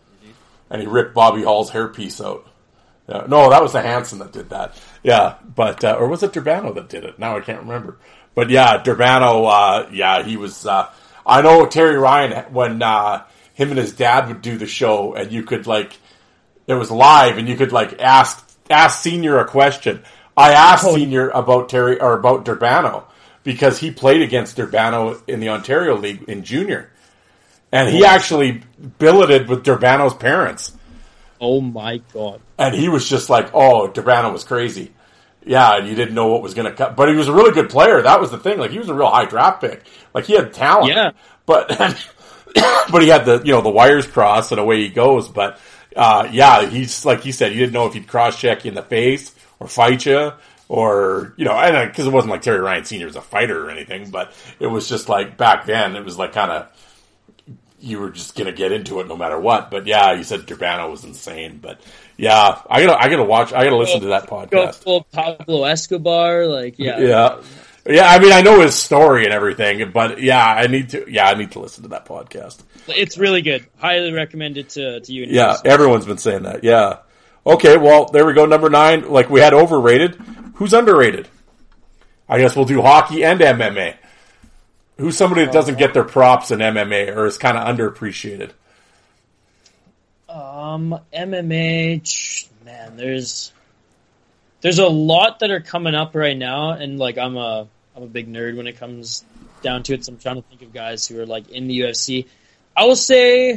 And he ripped Bobby Hall's hairpiece out. Yeah. No, that was the Hansen that did that. Yeah, but uh, or was it Durbano that did it? Now I can't remember. But yeah, Durbano, uh, yeah, he was, uh, I know Terry Ryan, when, uh, him and his dad would do the show, and you could, like, it was live, and you could, like, ask, ask Senior a question. I asked oh. Senior about Terry, or about Durbano, because he played against Durbano in the Ontario League in junior. And he actually billeted with Durbano's parents. Oh my god. And he was just like, oh, Durbano was crazy. Yeah, and you didn't know what was going to cut. But he was a really good player. That was the thing. Like, he was a real high draft pick. Like, he had talent. Yeah. But, but he had the, you know, the wires crossed and away he goes. But, uh, yeah, he's, like he said, you didn't know if he'd cross-check you in the face or fight you or, you know, and because it wasn't like Terry Ryan Senior was a fighter or anything, but it was just like, back then, it was like kind of, you were just going to get into it no matter what. But yeah, you said Durbano was insane, but yeah, I gotta, I gotta watch, I gotta listen to that podcast. Go full Pablo Escobar, like, yeah. Yeah. Yeah, I mean, I know his story and everything, but yeah, I need to. Yeah, I need to listen to that podcast. It's really good. Highly recommend it to, to you. And yeah, yours. Everyone's been saying that. Yeah. Okay, well, there we go. Number nine. Like we had overrated. Who's underrated? I guess we'll do hockey and M M A. Who's somebody that doesn't get their props in M M A or is kind of underappreciated? Um, M M A, man, there's there's a lot that are coming up right now, and like I'm a I'm a big nerd when it comes down to it. So I'm trying to think of guys who are like in the U F C. I will say,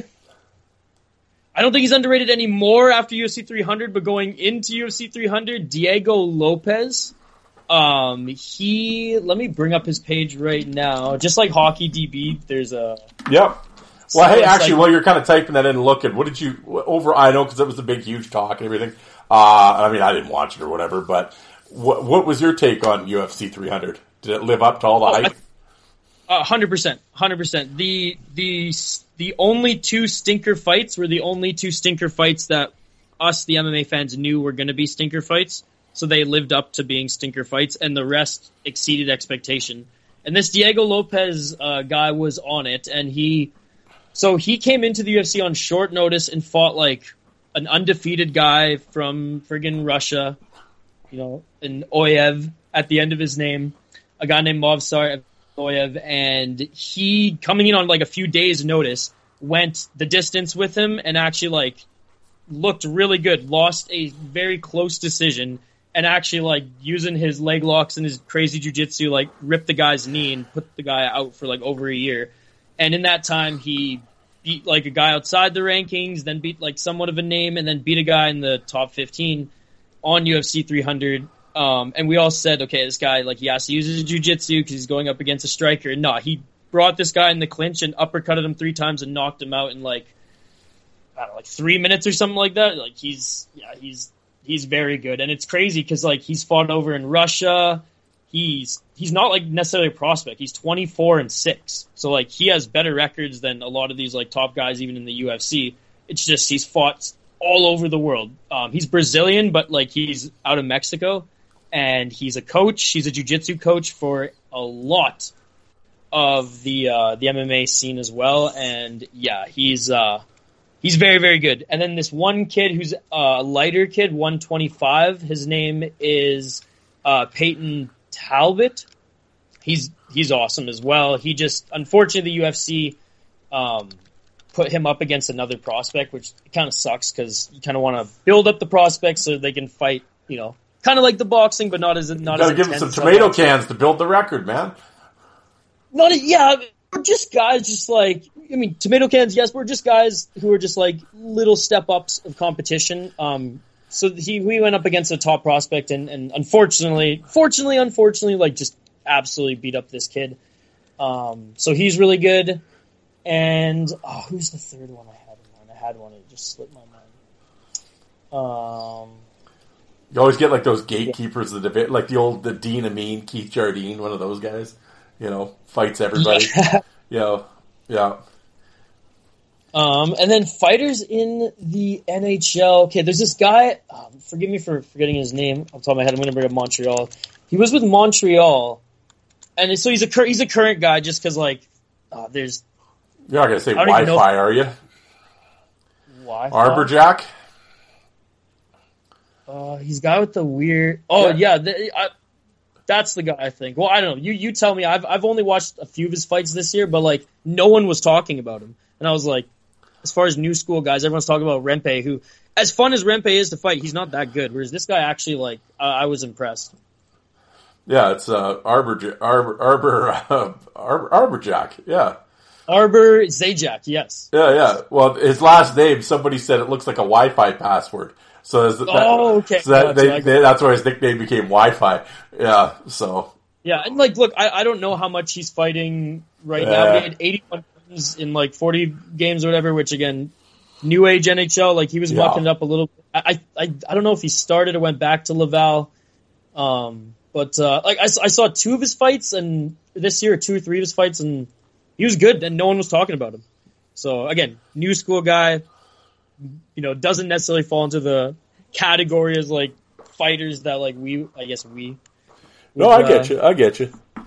I don't think he's underrated anymore after U F C three hundred, but going into U F C three hundred, Diego Lopez. Um, he let me bring up his page right now. Just like Hockey D B, there's a yep. Well, so hey, actually, like, while you're kind of typing that in and looking, what did you over? I know because it was a big, huge talk and everything. Uh, I mean, I didn't watch it or whatever, but what what was your take on U F C three hundred? Did it live up to all the oh, hype? A hundred percent, hundred percent. The the the only two stinker fights were the only two stinker fights that us, the M M A fans, knew were going to be stinker fights. So they lived up to being stinker fights, and the rest exceeded expectation. And this Diego Lopez uh, guy was on it, and he, so he came into the U F C on short notice and fought like an undefeated guy from friggin' Russia, you know, an Oyev at the end of his name, a guy named Movsar Oyev, and he, coming in on like a few days' notice, went the distance with him and actually like looked really good, lost a very close decision, and actually, like, using his leg locks and his crazy jiu-jitsu, like, ripped the guy's knee and put the guy out for, like, over a year. And in that time, he beat, like, a guy outside the rankings, then beat, like, somewhat of a name, and then beat a guy in the top fifteen on U F C three hundred. Um, and we all said, okay, this guy, like, he has to use his jiu-jitsu because he's going up against a striker. And no, he brought this guy in the clinch and uppercutted him three times and knocked him out in, like, I don't know, like, three minutes or something like that. Like, he's, yeah, he's... He's very good, and it's crazy because like he's fought over in Russia. He's he's not like necessarily a prospect. He's twenty-four and six, so like he has better records than a lot of these like top guys even in the U F C. It's just he's fought all over the world. Um, he's Brazilian, but like he's out of Mexico, and he's a coach. He's a jiu-jitsu coach for a lot of the uh, the M M A scene as well. And yeah, he's. Uh, He's very, very good. And then this one kid who's a lighter kid, one twenty-five, his name is uh, Peyton Talbot. He's he's awesome as well. He just, unfortunately, the U F C um, put him up against another prospect, which kind of sucks because you kind of want to build up the prospects so they can fight, you know, kind of like the boxing, but not as not you as gotta give him some tomato cans to build the record, man. Not a, yeah. We're just guys, just like, I mean, tomato cans, yes, we're just guys who are just like little step ups of competition. Um, so he, we went up against a top prospect and, and unfortunately, fortunately, unfortunately, like just absolutely beat up this kid. Um, so he's really good. And, oh, who's the third one I had in mind? I had one, it just slipped my mind. Um, you always get like those gatekeepers yeah. of the debate, like the old, the Dean Amin, Keith Jardine, one of those guys. You know, fights everybody. Yeah. you know, yeah. Um, and then fighters in the N H L. Okay, there's this guy. Um, forgive me for forgetting his name off the top of my head. I'm going to bring up Montreal. He was with Montreal, and so he's a he's a current guy. Just because, like, uh, there's. You're not going to say Wi-Fi, are you? Wi-Fi. Arberjack. Uh, he's guy with the weird. Oh yeah, yeah the, I, that's the guy, I think. Well, I don't know. You you tell me. I've I've only watched a few of his fights this year, but like no one was talking about him, and I was like, as far as new school guys, everyone's talking about Rempe, who, as fun as Rempe is to fight, he's not that good. Whereas this guy actually, like, uh, I was impressed. Yeah, it's uh, Arbor Arbor Arbor uh, Arbor Arberjack. Yeah, Arbor Zajac. Yes. Yeah, yeah. Well, his last name, somebody said it looks like a Wi-Fi password. So that, oh, okay. So that, they, they, that's why his nickname became Wi-Fi. Yeah, so. Yeah, and like, look, I, I don't know how much he's fighting right yeah. now. He had eighty-one wins in like forty games or whatever, which again, new age N H L, like he was yeah. mucking it up a little. I, I I don't know if he started or went back to Laval. Um, but uh, like I, I saw two of his fights and this year, two or three of his fights, and he was good, and no one was talking about him. So again, new school guy. You know, doesn't necessarily fall into the category as like fighters that like we, I guess we. No, I get uh, you. I get you.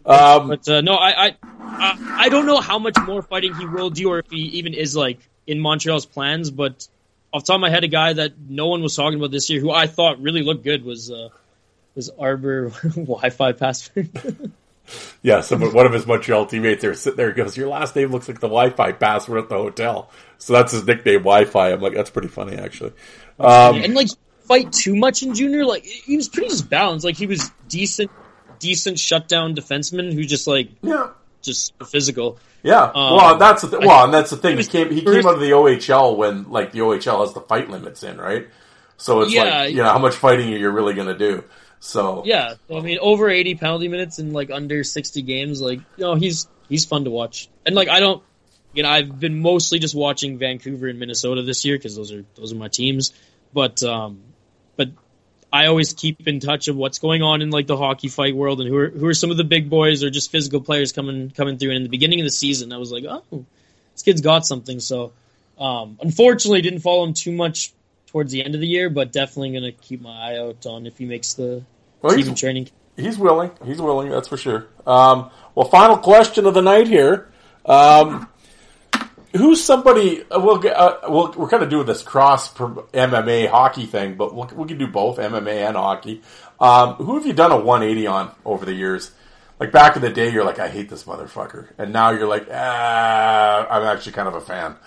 Um, but uh, no, I, I I I don't know how much more fighting he will do, or if he even is like in Montreal's plans. But off the top of my head, a guy that no one was talking about this year, who I thought really looked good, was uh, was Arbor Wi-Fi password. Yeah, so one of his Montreal teammates there sitting there goes, "Your last name looks like the Wi-Fi password at the hotel." So that's his nickname, Wi-Fi. I'm like, that's pretty funny, actually. Um, and like fight too much in junior, like he was pretty just balanced. Like he was decent, decent shutdown defenseman who just like yeah, just physical. Yeah, um, well, that's the th- well, and that's the thing. He, he came he first, came out of the O H L when like the O H L has the fight limits in, right? So it's yeah, like, you know, how much fighting you're really going to do. So yeah, I mean, over eighty penalty minutes in like under sixty games, like, you know, he's he's fun to watch. And like, I don't, you know, I've been mostly just watching Vancouver and Minnesota this year because those are those are my teams. But um, but I always keep in touch of what's going on in like the hockey fight world and who are who are some of the big boys or just physical players coming coming through. And in the beginning of the season, I was like, oh, this kid's got something. So um, unfortunately, didn't follow him too much towards the end of the year, but definitely going to keep my eye out on if he makes the well, team he's, training. He's willing. He's willing, that's for sure. Um, well, final question of the night here. Um, who's somebody, uh, we'll, uh, we'll, we're kind of doing this cross M M A hockey thing, but we'll, we can do both M M A and hockey. Um, who have you done a one eighty on over the years? Like back in the day, you're like, I hate this motherfucker. And now you're like, ah, I'm actually kind of a fan.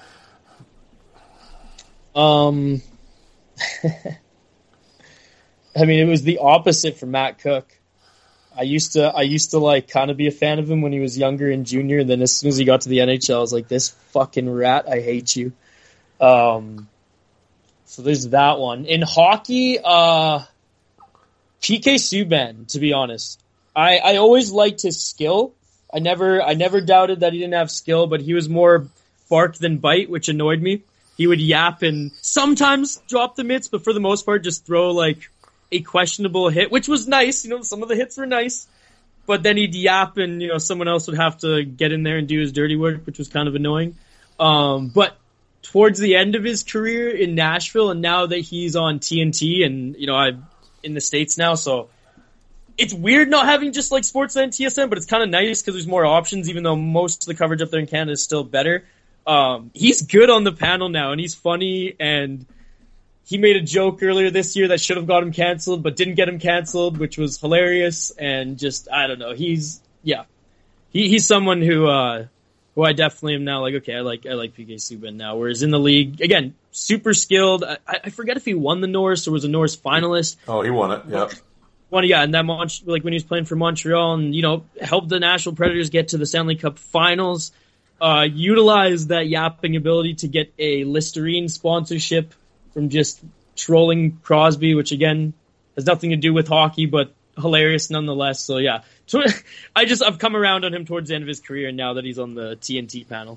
Um... I mean, it was the opposite for Matt Cook. I used to, I used to like kind of be a fan of him when he was younger and junior, and then as soon as he got to the N H L, I was like, "This fucking rat, I hate you." Um, so there's that one. In hockey, uh, P K Subban. To be honest, I, I always liked his skill. I never, I never doubted that he didn't have skill, but he was more bark than bite, which annoyed me. He would yap and sometimes drop the mitts, but for the most part, just throw like a questionable hit, which was nice. You know, some of the hits were nice, but then he'd yap and, you know, someone else would have to get in there and do his dirty work, which was kind of annoying. Um, but towards the end of his career in Nashville, and now that he's on T N T and, you know, I'm in the States now, so it's weird not having just like Sportsnet and T S N, but it's kind of nice because there's more options, even though most of the coverage up there in Canada is still better. Um, he's good on the panel now, and he's funny, and he made a joke earlier this year that should have got him canceled, but didn't get him canceled, which was hilarious, and just, I don't know, he's, yeah. He, he's someone who, uh, who I definitely am now like, okay, I like, I like P K Subban now, whereas in the league, again, super skilled. I, I forget if he won the Norris or was a Norris finalist. Oh, he won it, yeah. Won, yeah, and that Mont- like when he was playing for Montreal and, you know, helped the Nashville Predators get to the Stanley Cup finals. Uh, utilize that yapping ability to get a Listerine sponsorship from just trolling Crosby, which again has nothing to do with hockey, but hilarious nonetheless. So yeah, I just I've come around on him towards the end of his career now that he's on the T N T panel.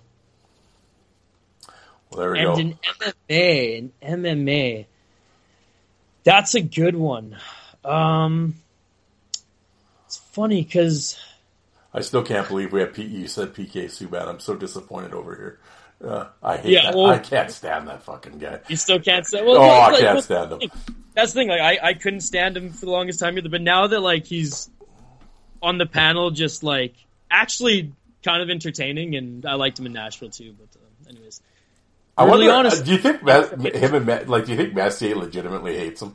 Well, there we and go. And in M M A, in M M A, that's a good one. Um, it's funny because. I still can't believe we have P. You said P K Subban. I'm so disappointed over here. Uh, I hate yeah, that. Well, I can't stand that fucking guy. You still can't stand. Well, oh, like, I can't well, stand him. That's the thing. Like, I, I couldn't stand him for the longest time either. But now that like he's on the panel, just like actually kind of entertaining, and I liked him in Nashville too. But uh, anyways, I really wonder, honest. Do you think Mes- him and like? Do you think Messier legitimately hates him?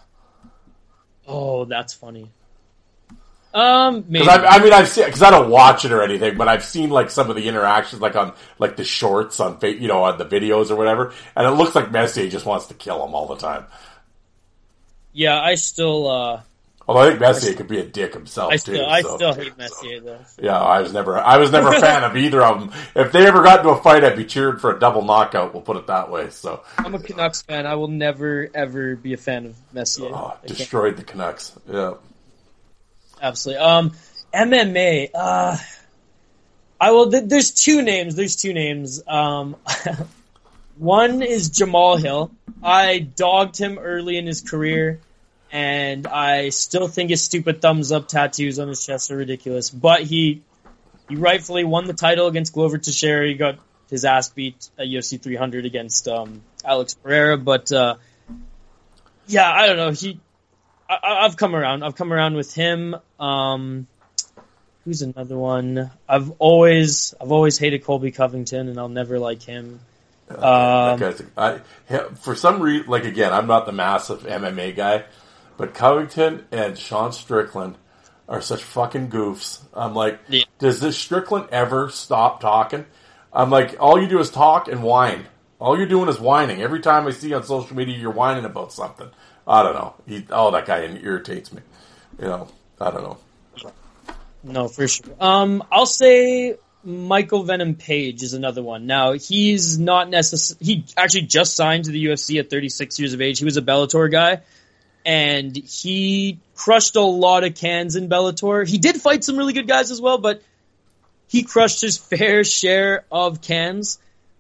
Oh, that's funny. Um, maybe. Because I, I mean, I've seen because I don't watch it or anything, but I've seen like some of the interactions, like on like the shorts on, you know, on the videos or whatever, and it looks like Messier just wants to kill him all the time. Yeah, I still. uh Although I think Messier I could be a dick himself I still, too. I so, still hate Messier so. though. Yeah, I was never, I was never a fan of either of them. If they ever got into a fight, I'd be cheering for a double knockout. We'll put it that way. So I'm a Canucks fan. I will never ever be a fan of Messier. Oh, destroyed the Canucks. Yeah, absolutely. Um. M M A, uh, I will, th- there's two names, there's two names. Um, one is Jamal Hill. I dogged him early in his career, and I still think his stupid thumbs up tattoos on his chest are ridiculous, but he, he rightfully won the title against Glover Teixeira. He got his ass beat at U F C three hundred against, um, Alex Pereira, but, uh, yeah, I don't know, he, I, I've come around, I've come around with him, um, who's another one? I've always I've always hated Colby Covington, and I'll never like him. Uh, um, that guy's, I, for some reason, like again, I'm not the massive M M A guy, but Covington and Sean Strickland are such fucking goofs. I'm like, yeah. Does this Strickland ever stop talking? I'm like, all you do is talk and whine. All you're doing is whining. Every time I see you on social media, you're whining about something. I don't know. He, oh, that guy irritates me. You know, I don't know. No, for sure. Um, I'll say Michael Venom Page is another one. Now, he's not necessarily... He actually just signed to the U F C at thirty-six years of age. He was a Bellator guy, and he crushed a lot of cans in Bellator. He did fight some really good guys as well, but he crushed his fair share of cans.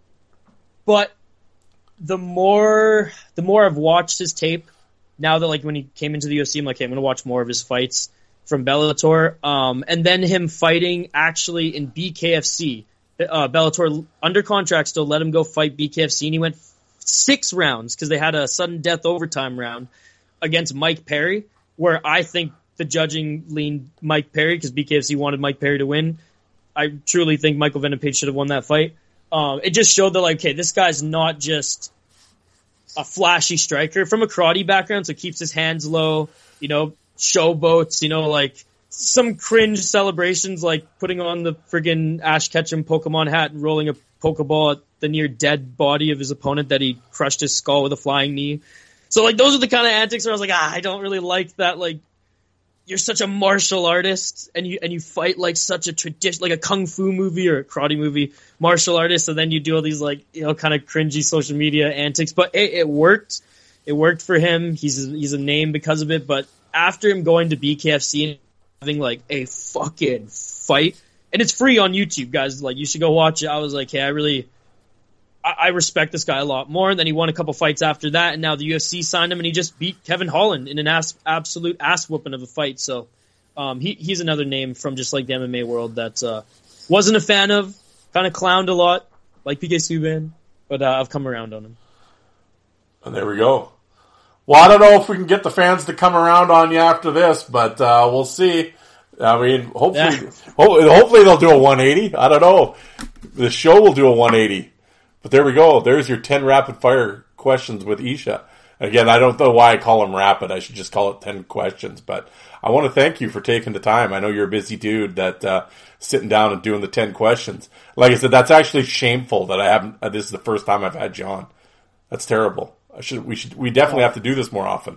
But the more the more I've watched his tape, now that like when he came into the U F C, I'm like, okay, I'm going to watch more of his fights from Bellator. Um, and then him fighting actually in B K F C. Uh, Bellator, under contract still, let him go fight B K F C, and he went six rounds because they had a sudden death overtime round against Mike Perry, where I think the judging leaned Mike Perry because B K F C wanted Mike Perry to win. I truly think Michael Venom Page should have won that fight. Um, it just showed that, like, okay, this guy's not just a flashy striker from a karate background, so keeps his hands low, you know, showboats, you know, like some cringe celebrations, like putting on the friggin' Ash Ketchum Pokemon hat and rolling a Pokeball at the near dead body of his opponent that he crushed his skull with a flying knee. So, like, those are the kind of antics where I was like, ah, I don't really like that, like, you're such a martial artist and you and you fight like such a tradition, like a kung fu movie or a karate movie martial artist, and then you do all these like, you know, kind of cringy social media antics. But it, it worked. It worked for him. He's a, he's a name because of it. But after him going to B K F C and having like a fucking fight, and it's free on YouTube, guys. Like, you should go watch it. I was like, hey, I really. I respect this guy a lot more. And then he won a couple fights after that, and now the U F C signed him, and he just beat Kevin Holland in an ass, absolute ass whooping of a fight. So um, he, he's another name from just like the M M A world that uh, wasn't a fan of, kind of clowned a lot, like P K Subban, but uh, I've come around on him. And there we go. Well, I don't know if we can get the fans to come around on you after this, but uh, we'll see. I mean, hopefully, yeah. ho- hopefully they'll do a one eighty. I don't know. The show will do a one eighty. But there we go. There's your ten rapid-fire questions with Isha. Again, I don't know why I call them rapid. I should just call it ten questions. But I want to thank you for taking the time. I know you're a busy dude that uh, sitting down and doing the ten questions. Like I said, that's actually shameful that I haven't. Uh, this is the first time I've had John. That's terrible. I should. We should. We definitely have to do this more often.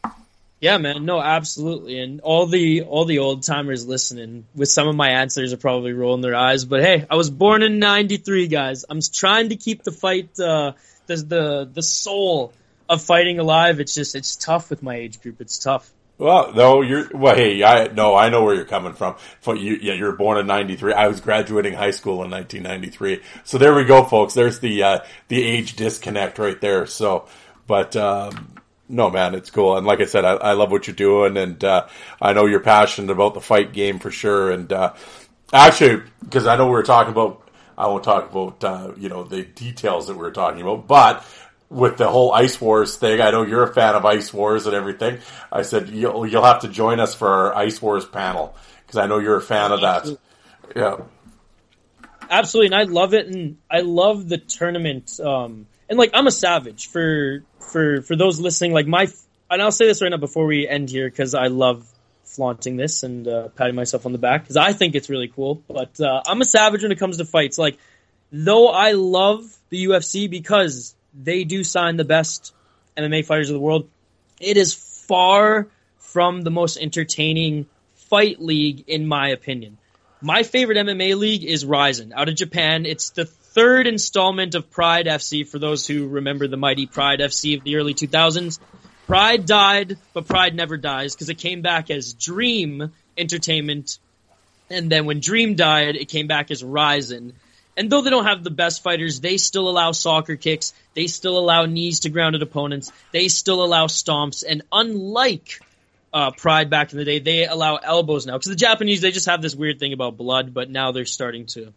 Yeah, man. No, absolutely. And all the all the old timers listening with some of my answers are probably rolling their eyes. But hey, I was born in ninety-three, guys. I'm trying to keep the fight, uh, the the the soul of fighting alive. It's just it's tough with my age group. It's tough. Well, no, you're. Well, hey, I no, I know where you're coming from. You, yeah, you're born in ninety-three. I was graduating high school in nineteen ninety-three. So there we go, folks. There's the uh, the age disconnect right there. So, but. Um, No, man, it's cool. And like I said, I, I love what you're doing, and uh, I know you're passionate about the fight game for sure. And uh, actually, because I know we were talking about, I won't talk about, uh, you know, the details that we were talking about, but with the whole Ice Wars thing, I know you're a fan of Ice Wars and everything. I said, you'll, you'll have to join us for our Ice Wars panel, because I know you're a fan of that. Yeah. Absolutely, and I love it, and I love the tournament. Um, and, like, I'm a savage for... For for those listening, like my, and I'll say this right now before we end here because I love flaunting this and uh, patting myself on the back because I think it's really cool. But uh, I'm a savage when it comes to fights. Like, though I love the U F C because they do sign the best M M A fighters of the world, it is far from the most entertaining fight league in my opinion. My favorite M M A league is Rizin out of Japan. It's the third installment of Pride F C, for those who remember the mighty Pride F C of the early two thousands. Pride died, but Pride never dies, because it came back as Dream Entertainment, and then when Dream died, it came back as Rizin. And though they don't have the best fighters, they still allow soccer kicks, they still allow knees to grounded opponents, they still allow stomps, and unlike uh, Pride back in the day, they allow elbows now. Because the Japanese, they just have this weird thing about blood, but now they're starting to...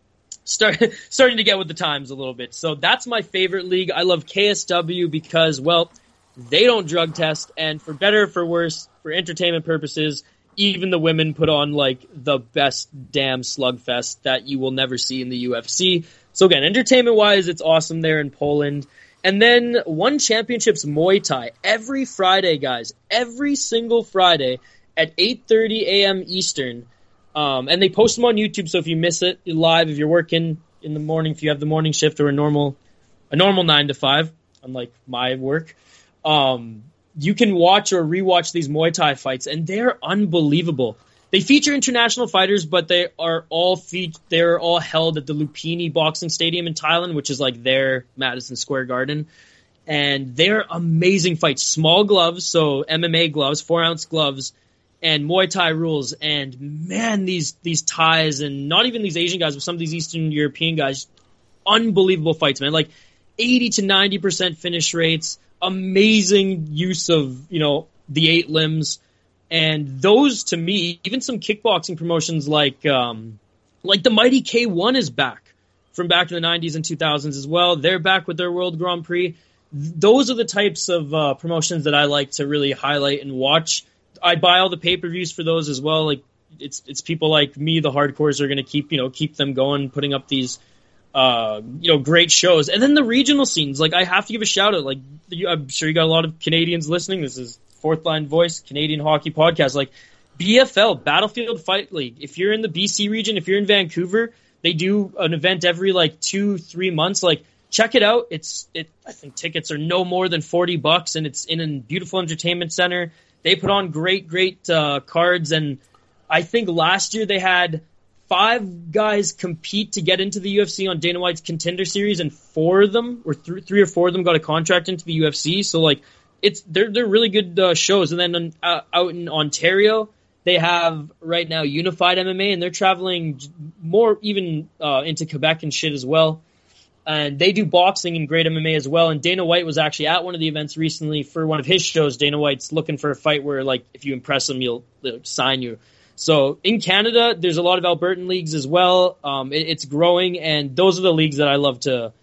Start, starting to get with the times a little bit. So that's my favorite league. I love K S W because, well, they don't drug test, and for better or for worse, for entertainment purposes, even the women put on like the best damn slugfest that you will never see in the U F C. So again, entertainment-wise, it's awesome there in Poland. And then One Championships Muay Thai every Friday, guys. Every single Friday at eight thirty a.m. Eastern. Um, and they post them on YouTube, so if you miss it live, if you're working in the morning, if you have the morning shift or a normal a normal nine to five, unlike my work, um, you can watch or rewatch these Muay Thai fights, and they're unbelievable. They feature international fighters, but they are all fe- they're all held at the Lumpini Boxing Stadium in Thailand, which is like their Madison Square Garden. And they're amazing fights. Small gloves, so M M A gloves, four ounce gloves, and Muay Thai rules. And man, these these Thais, and not even these Asian guys, but some of these Eastern European guys, unbelievable fights, man. Like eighty to ninety percent finish rates, amazing use of, you know, the eight limbs. And those, to me, even some kickboxing promotions like um, like the Mighty K one is back from back in the nineties and two thousands as well. They're back with their World Grand Prix. Those are the types of uh, promotions that I like to really highlight and watch. I buy all the pay-per-views for those as well. Like it's it's people like me, the hardcores, are going to keep you know keep them going, putting up these uh, you know great shows. And then the regional scenes. Like I have to give a shout out. Like I'm sure you got a lot of Canadians listening. This is Fourth Line Voice, Canadian Hockey Podcast. Like B F L, Battlefield Fight League. If you're in the B C region, if you're in Vancouver, they do an event every like two, three months. Like check it out. It's it. I think tickets are no more than forty bucks, and it's in a beautiful entertainment center. They put on great, great uh, cards, and I think last year they had five guys compete to get into the U F C on Dana White's Contender Series, and four of them, or th- three or four of them, got a contract into the U F C. So like. It's they're they're really good uh, shows, and then uh, out in Ontario they have right now Unified M M A, and they're traveling more even uh, into Quebec and shit as well. And they do boxing and great M M A as well. And Dana White was actually at one of the events recently for one of his shows. Dana White's looking for a fight where, like, if you impress him, he'll, he'll sign you. So in Canada, there's a lot of Albertan leagues as well. Um, it, it's growing, and those are the leagues that I love to.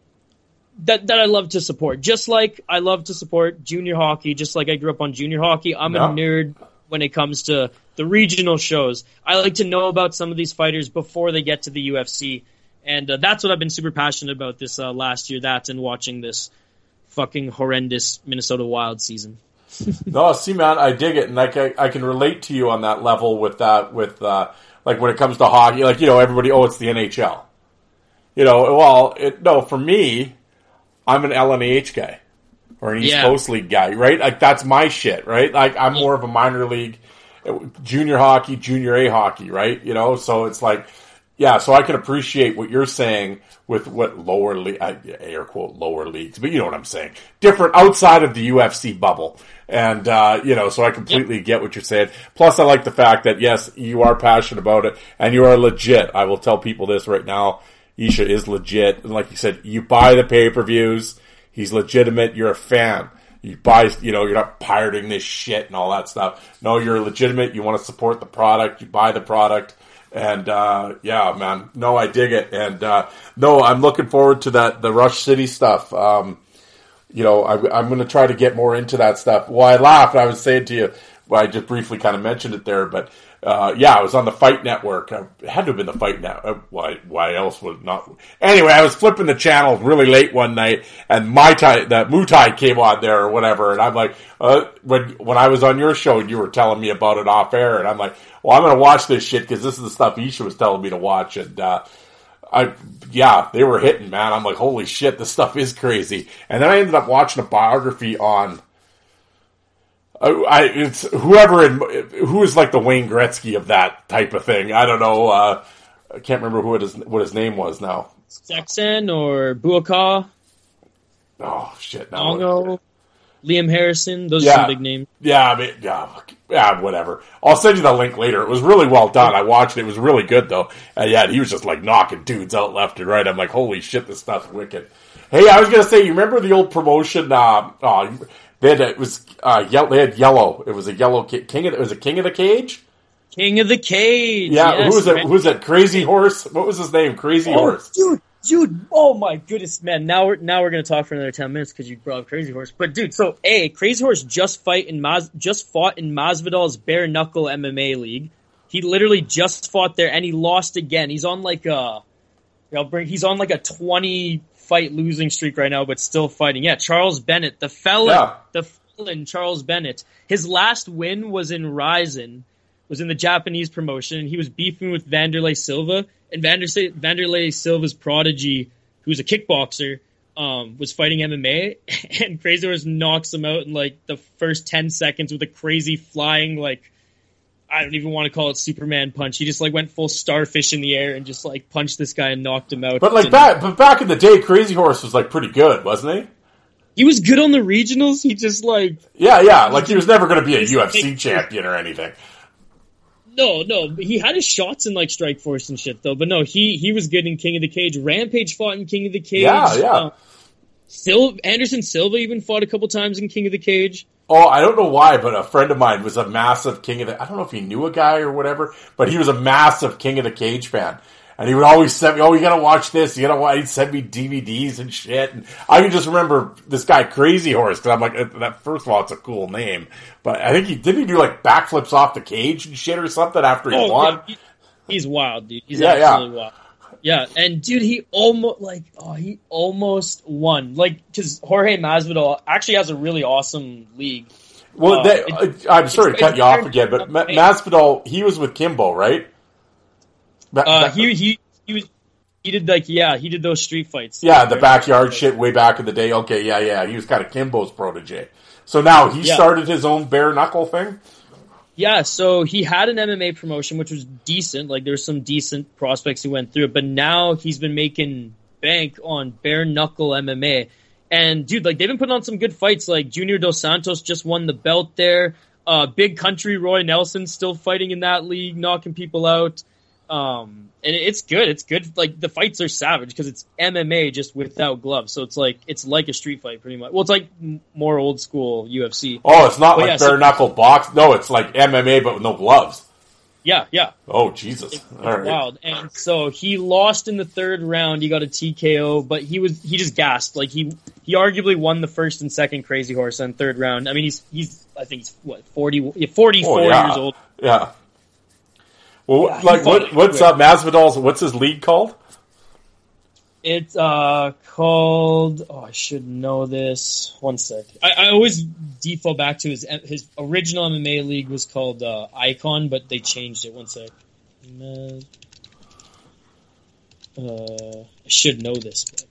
That that I love to support. Just like I love to support junior hockey, just like I grew up on junior hockey, I'm no. a nerd when it comes to the regional shows. I like to know about some of these fighters before they get to the U F C. And uh, that's what I've been super passionate about this uh, last year, that and watching this fucking horrendous Minnesota Wild season. No, see, man, I dig it. And like, I, I can relate to you on that level with that, with, uh, like when it comes to hockey, like, you know, everybody, oh, it's the N H L. You know, well, it, no, for me, I'm an L N H guy or an East yeah. Coast League guy, right? Like that's my shit, right? Like I'm more of a minor league, junior hockey, junior A hockey, right? You know, so it's like, yeah, so I can appreciate what you're saying with what lower league, air quote, lower leagues, but you know what I'm saying. Different outside of the U F C bubble. And, uh, you know, so I completely yep. get what you're saying. Plus I like the fact that yes, you are passionate about it and you are legit. I will tell people this right now. Isha is legit. And like you said, you buy the pay-per-views. He's legitimate. You're a fan. You buy, you know, you're not pirating this shit and all that stuff. No, you're legitimate. You want to support the product. You buy the product. And, uh, yeah, man. No, I dig it. And, uh, no, I'm looking forward to that, the Rush City stuff. Um, you know, I, I'm going to try to get more into that stuff. Well, I laughed. I was saying to you, well, I just briefly kind of mentioned it there, but, Uh, yeah, I was on the Fight Network. It had to have been the Fight Network. Why, why else would not? Anyway, I was flipping the channel really late one night, and my Thai, that Muay Thai came on there or whatever, and I'm like, uh, when, when I was on your show and you were telling me about it off air, and I'm like, well, I'm gonna watch this shit because this is the stuff Isha was telling me to watch, and, uh, I, yeah, they were hitting, man. I'm like, holy shit, this stuff is crazy. And then I ended up watching a biography on, I, it's whoever in, who is like the Wayne Gretzky of that type of thing. I don't know. Uh, I can't remember who it is, what his name was now. Sexton or Buakaw. Oh shit! No. Longo, Liam Harrison. Those yeah. are some big names. Yeah, I mean, yeah, yeah, whatever. I'll send you the link later. It was really well done. I watched it. It was really good though. And yeah, he was just like knocking dudes out left and right. I'm like, holy shit, this stuff's wicked. Hey, I was gonna say, you remember the old promotion? Uh, oh, They had, it was, uh, yellow, they had yellow. It was a yellow ki- king of, it was a king of the cage? King of the Cage. Yeah, yes, who was it? Who was that? Crazy Horse? What was his name? Crazy oh, Horse. Dude, Dude, oh my goodness, man! Now we're now we're gonna talk for another ten minutes because you brought up Crazy Horse. But dude, so a Crazy Horse just fight in Mas- just fought in Masvidal's bare knuckle M M A league. He literally just fought there and he lost again. He's on like a, I'll bring. He's on like a twenty fight losing streak right now, but still fighting. Yeah, Charles Bennett, the felon, yeah. the felon Charles Bennett. His last win was in Rizin, was in the Japanese promotion. He was beefing with Vanderlei Silva. And Vander- Vanderlei Silva's prodigy, who's a kickboxer, um, was fighting M M A, and Crazy Horse knocks him out in like the first ten seconds with a crazy flying, like, I don't even want to call it Superman punch. He just like went full starfish in the air and just like punched this guy and knocked him out. But like and, back, but back in the day, Crazy Horse was like pretty good, wasn't he? He was good on the regionals. He just like yeah, yeah, like he was never going to be a U F C champion or anything. No, no, he had his shots in like Strikeforce and shit though. But no, he he was good in King of the Cage. Rampage fought in King of the Cage. Yeah, yeah. Uh, Sil- Anderson Silva even fought a couple times in King of the Cage. Oh, I don't know why, but a friend of mine was a massive King of the... I don't know if he knew a guy or whatever, but he was a massive King of the Cage fan. And he would always send me, oh, you gotta watch this, you gotta watch... He'd send me D V Ds and shit. And I can just remember this guy, Crazy Horse, because I'm like, that, first of all, it's a cool name. But I think he... Didn't he do like backflips off the cage and shit or something after he oh, won? Yeah, he, he's wild, dude. He's yeah, absolutely yeah. wild. Yeah, and dude, he almost like oh, he almost won. Like, because Jorge Masvidal actually has a really awesome league. Well, uh, they, it, I'm sorry to cut you off again, but Ma- hey. Masvidal, he was with Kimbo, right? Ma- uh, he he he was he did like yeah he did those street fights. Yeah, the backyard shit way back in the day. Okay, yeah, yeah, he was kind of Kimbo's protege. So now he yeah. started his own bare knuckle thing. Yeah, so he had an M M A promotion, which was decent. Like, there's some decent prospects who went through it. But now he's been making bank on bare knuckle M M A. And, dude, like, they've been putting on some good fights. Like, Junior Dos Santos just won the belt there. Uh, Big Country Roy Nelson still fighting in that league, knocking people out. Um, and it's good. It's good. Like, the fights are savage because it's M M A just without gloves. So it's like it's like a street fight pretty much. Well, it's like m- more old school U F C. Oh, it's not but like yeah, bare so, knuckle box. No, it's like M M A but with no gloves. Yeah, yeah. Oh, Jesus. It's, All right. Wild. And so he lost in the third round. He got a T K O, but he was he just gassed. Like he he arguably won the first and second Crazy Horse in third round. I mean, he's he's I think he's what forty, forty-four oh, yeah. years old. Yeah. Well, yeah, like what what's up Masvidal's? What's his league called? It's uh called. Oh, I should know this. One sec. I, I always default back to his his original M M A league was called uh, Icon, but they changed it. One sec. Uh, I should know this. But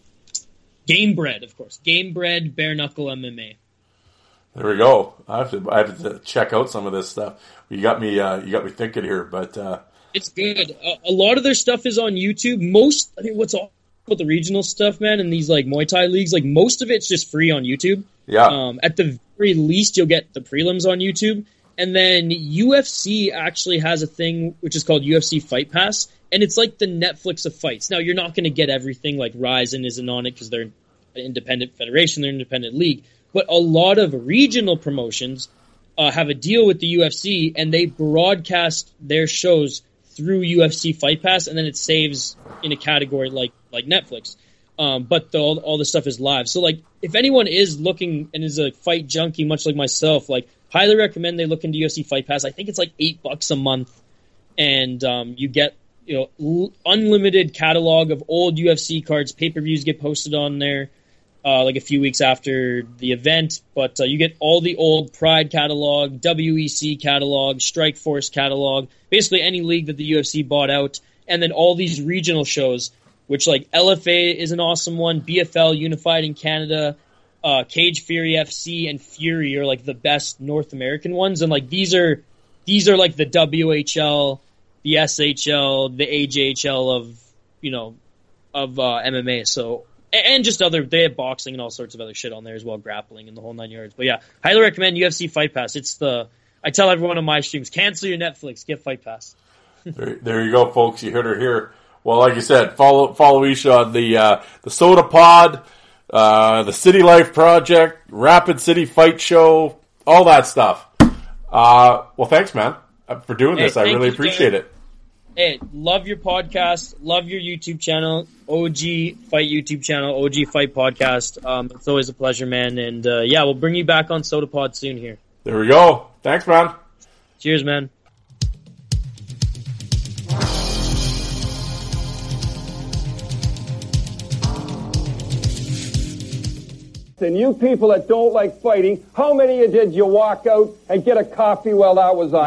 Game Bread, of course. Game Bread, bare knuckle M M A. There we go. I have to I have to check out some of this stuff. You got me. Uh, you got me thinking here, but uh, it's good. A, a lot of their stuff is on YouTube. Most, I mean, what's all about the regional stuff, man, and these like Muay Thai leagues, like most of it's just free on YouTube. Yeah. Um, at the very least, you'll get the prelims on YouTube, and then U F C actually has a thing which is called U F C Fight Pass, and it's like the Netflix of fights. Now, you're not going to get everything. Like Rizin isn't on it because they're an independent federation, they're an independent league. But a lot of regional promotions uh, have a deal with the U F C, and they broadcast their shows through U F C Fight Pass, and then it saves in a category like like Netflix. Um, but the, all, all the stuff is live. So, like, if anyone is looking and is a fight junkie, much like myself, like, highly recommend they look into U F C Fight Pass. I think it's like eight bucks a month, and um, you get you know l- unlimited catalog of old U F C cards. Pay-per-views get posted on there. Uh, like a few weeks after the event, but uh, you get all the old Pride catalog, W E C catalog, Strikeforce catalog, basically any league that the U F C bought out, and then all these regional shows, which like L F A is an awesome one, B F L Unified in Canada, uh, Cage Fury F C and Fury are like the best North American ones, and like these are these are like the W H L, the S H L, the A J H L of you know of uh, M M A, so. And just other, they have boxing and all sorts of other shit on there as well, grappling and the whole nine yards. But yeah, highly recommend U F C Fight Pass. It's the, I tell everyone on my streams, cancel your Netflix, get Fight Pass. there, there you go, folks. You heard her here. Well, like you said, follow follow Isha on the uh, the Soda Pod, uh, the City Life Project, Rapid City Fight Show, all that stuff. Uh, well, thanks, man, for doing hey, this. I really appreciate you, it. Hey, love your podcast. Love your YouTube channel, O G Fight YouTube channel, O G Fight Podcast. Um, it's always a pleasure, man. And uh, yeah, we'll bring you back on SodaPod soon here. There we go. Thanks, man. Cheers, man. And you people that don't like fighting, how many of you did you walk out and get a coffee while that was on?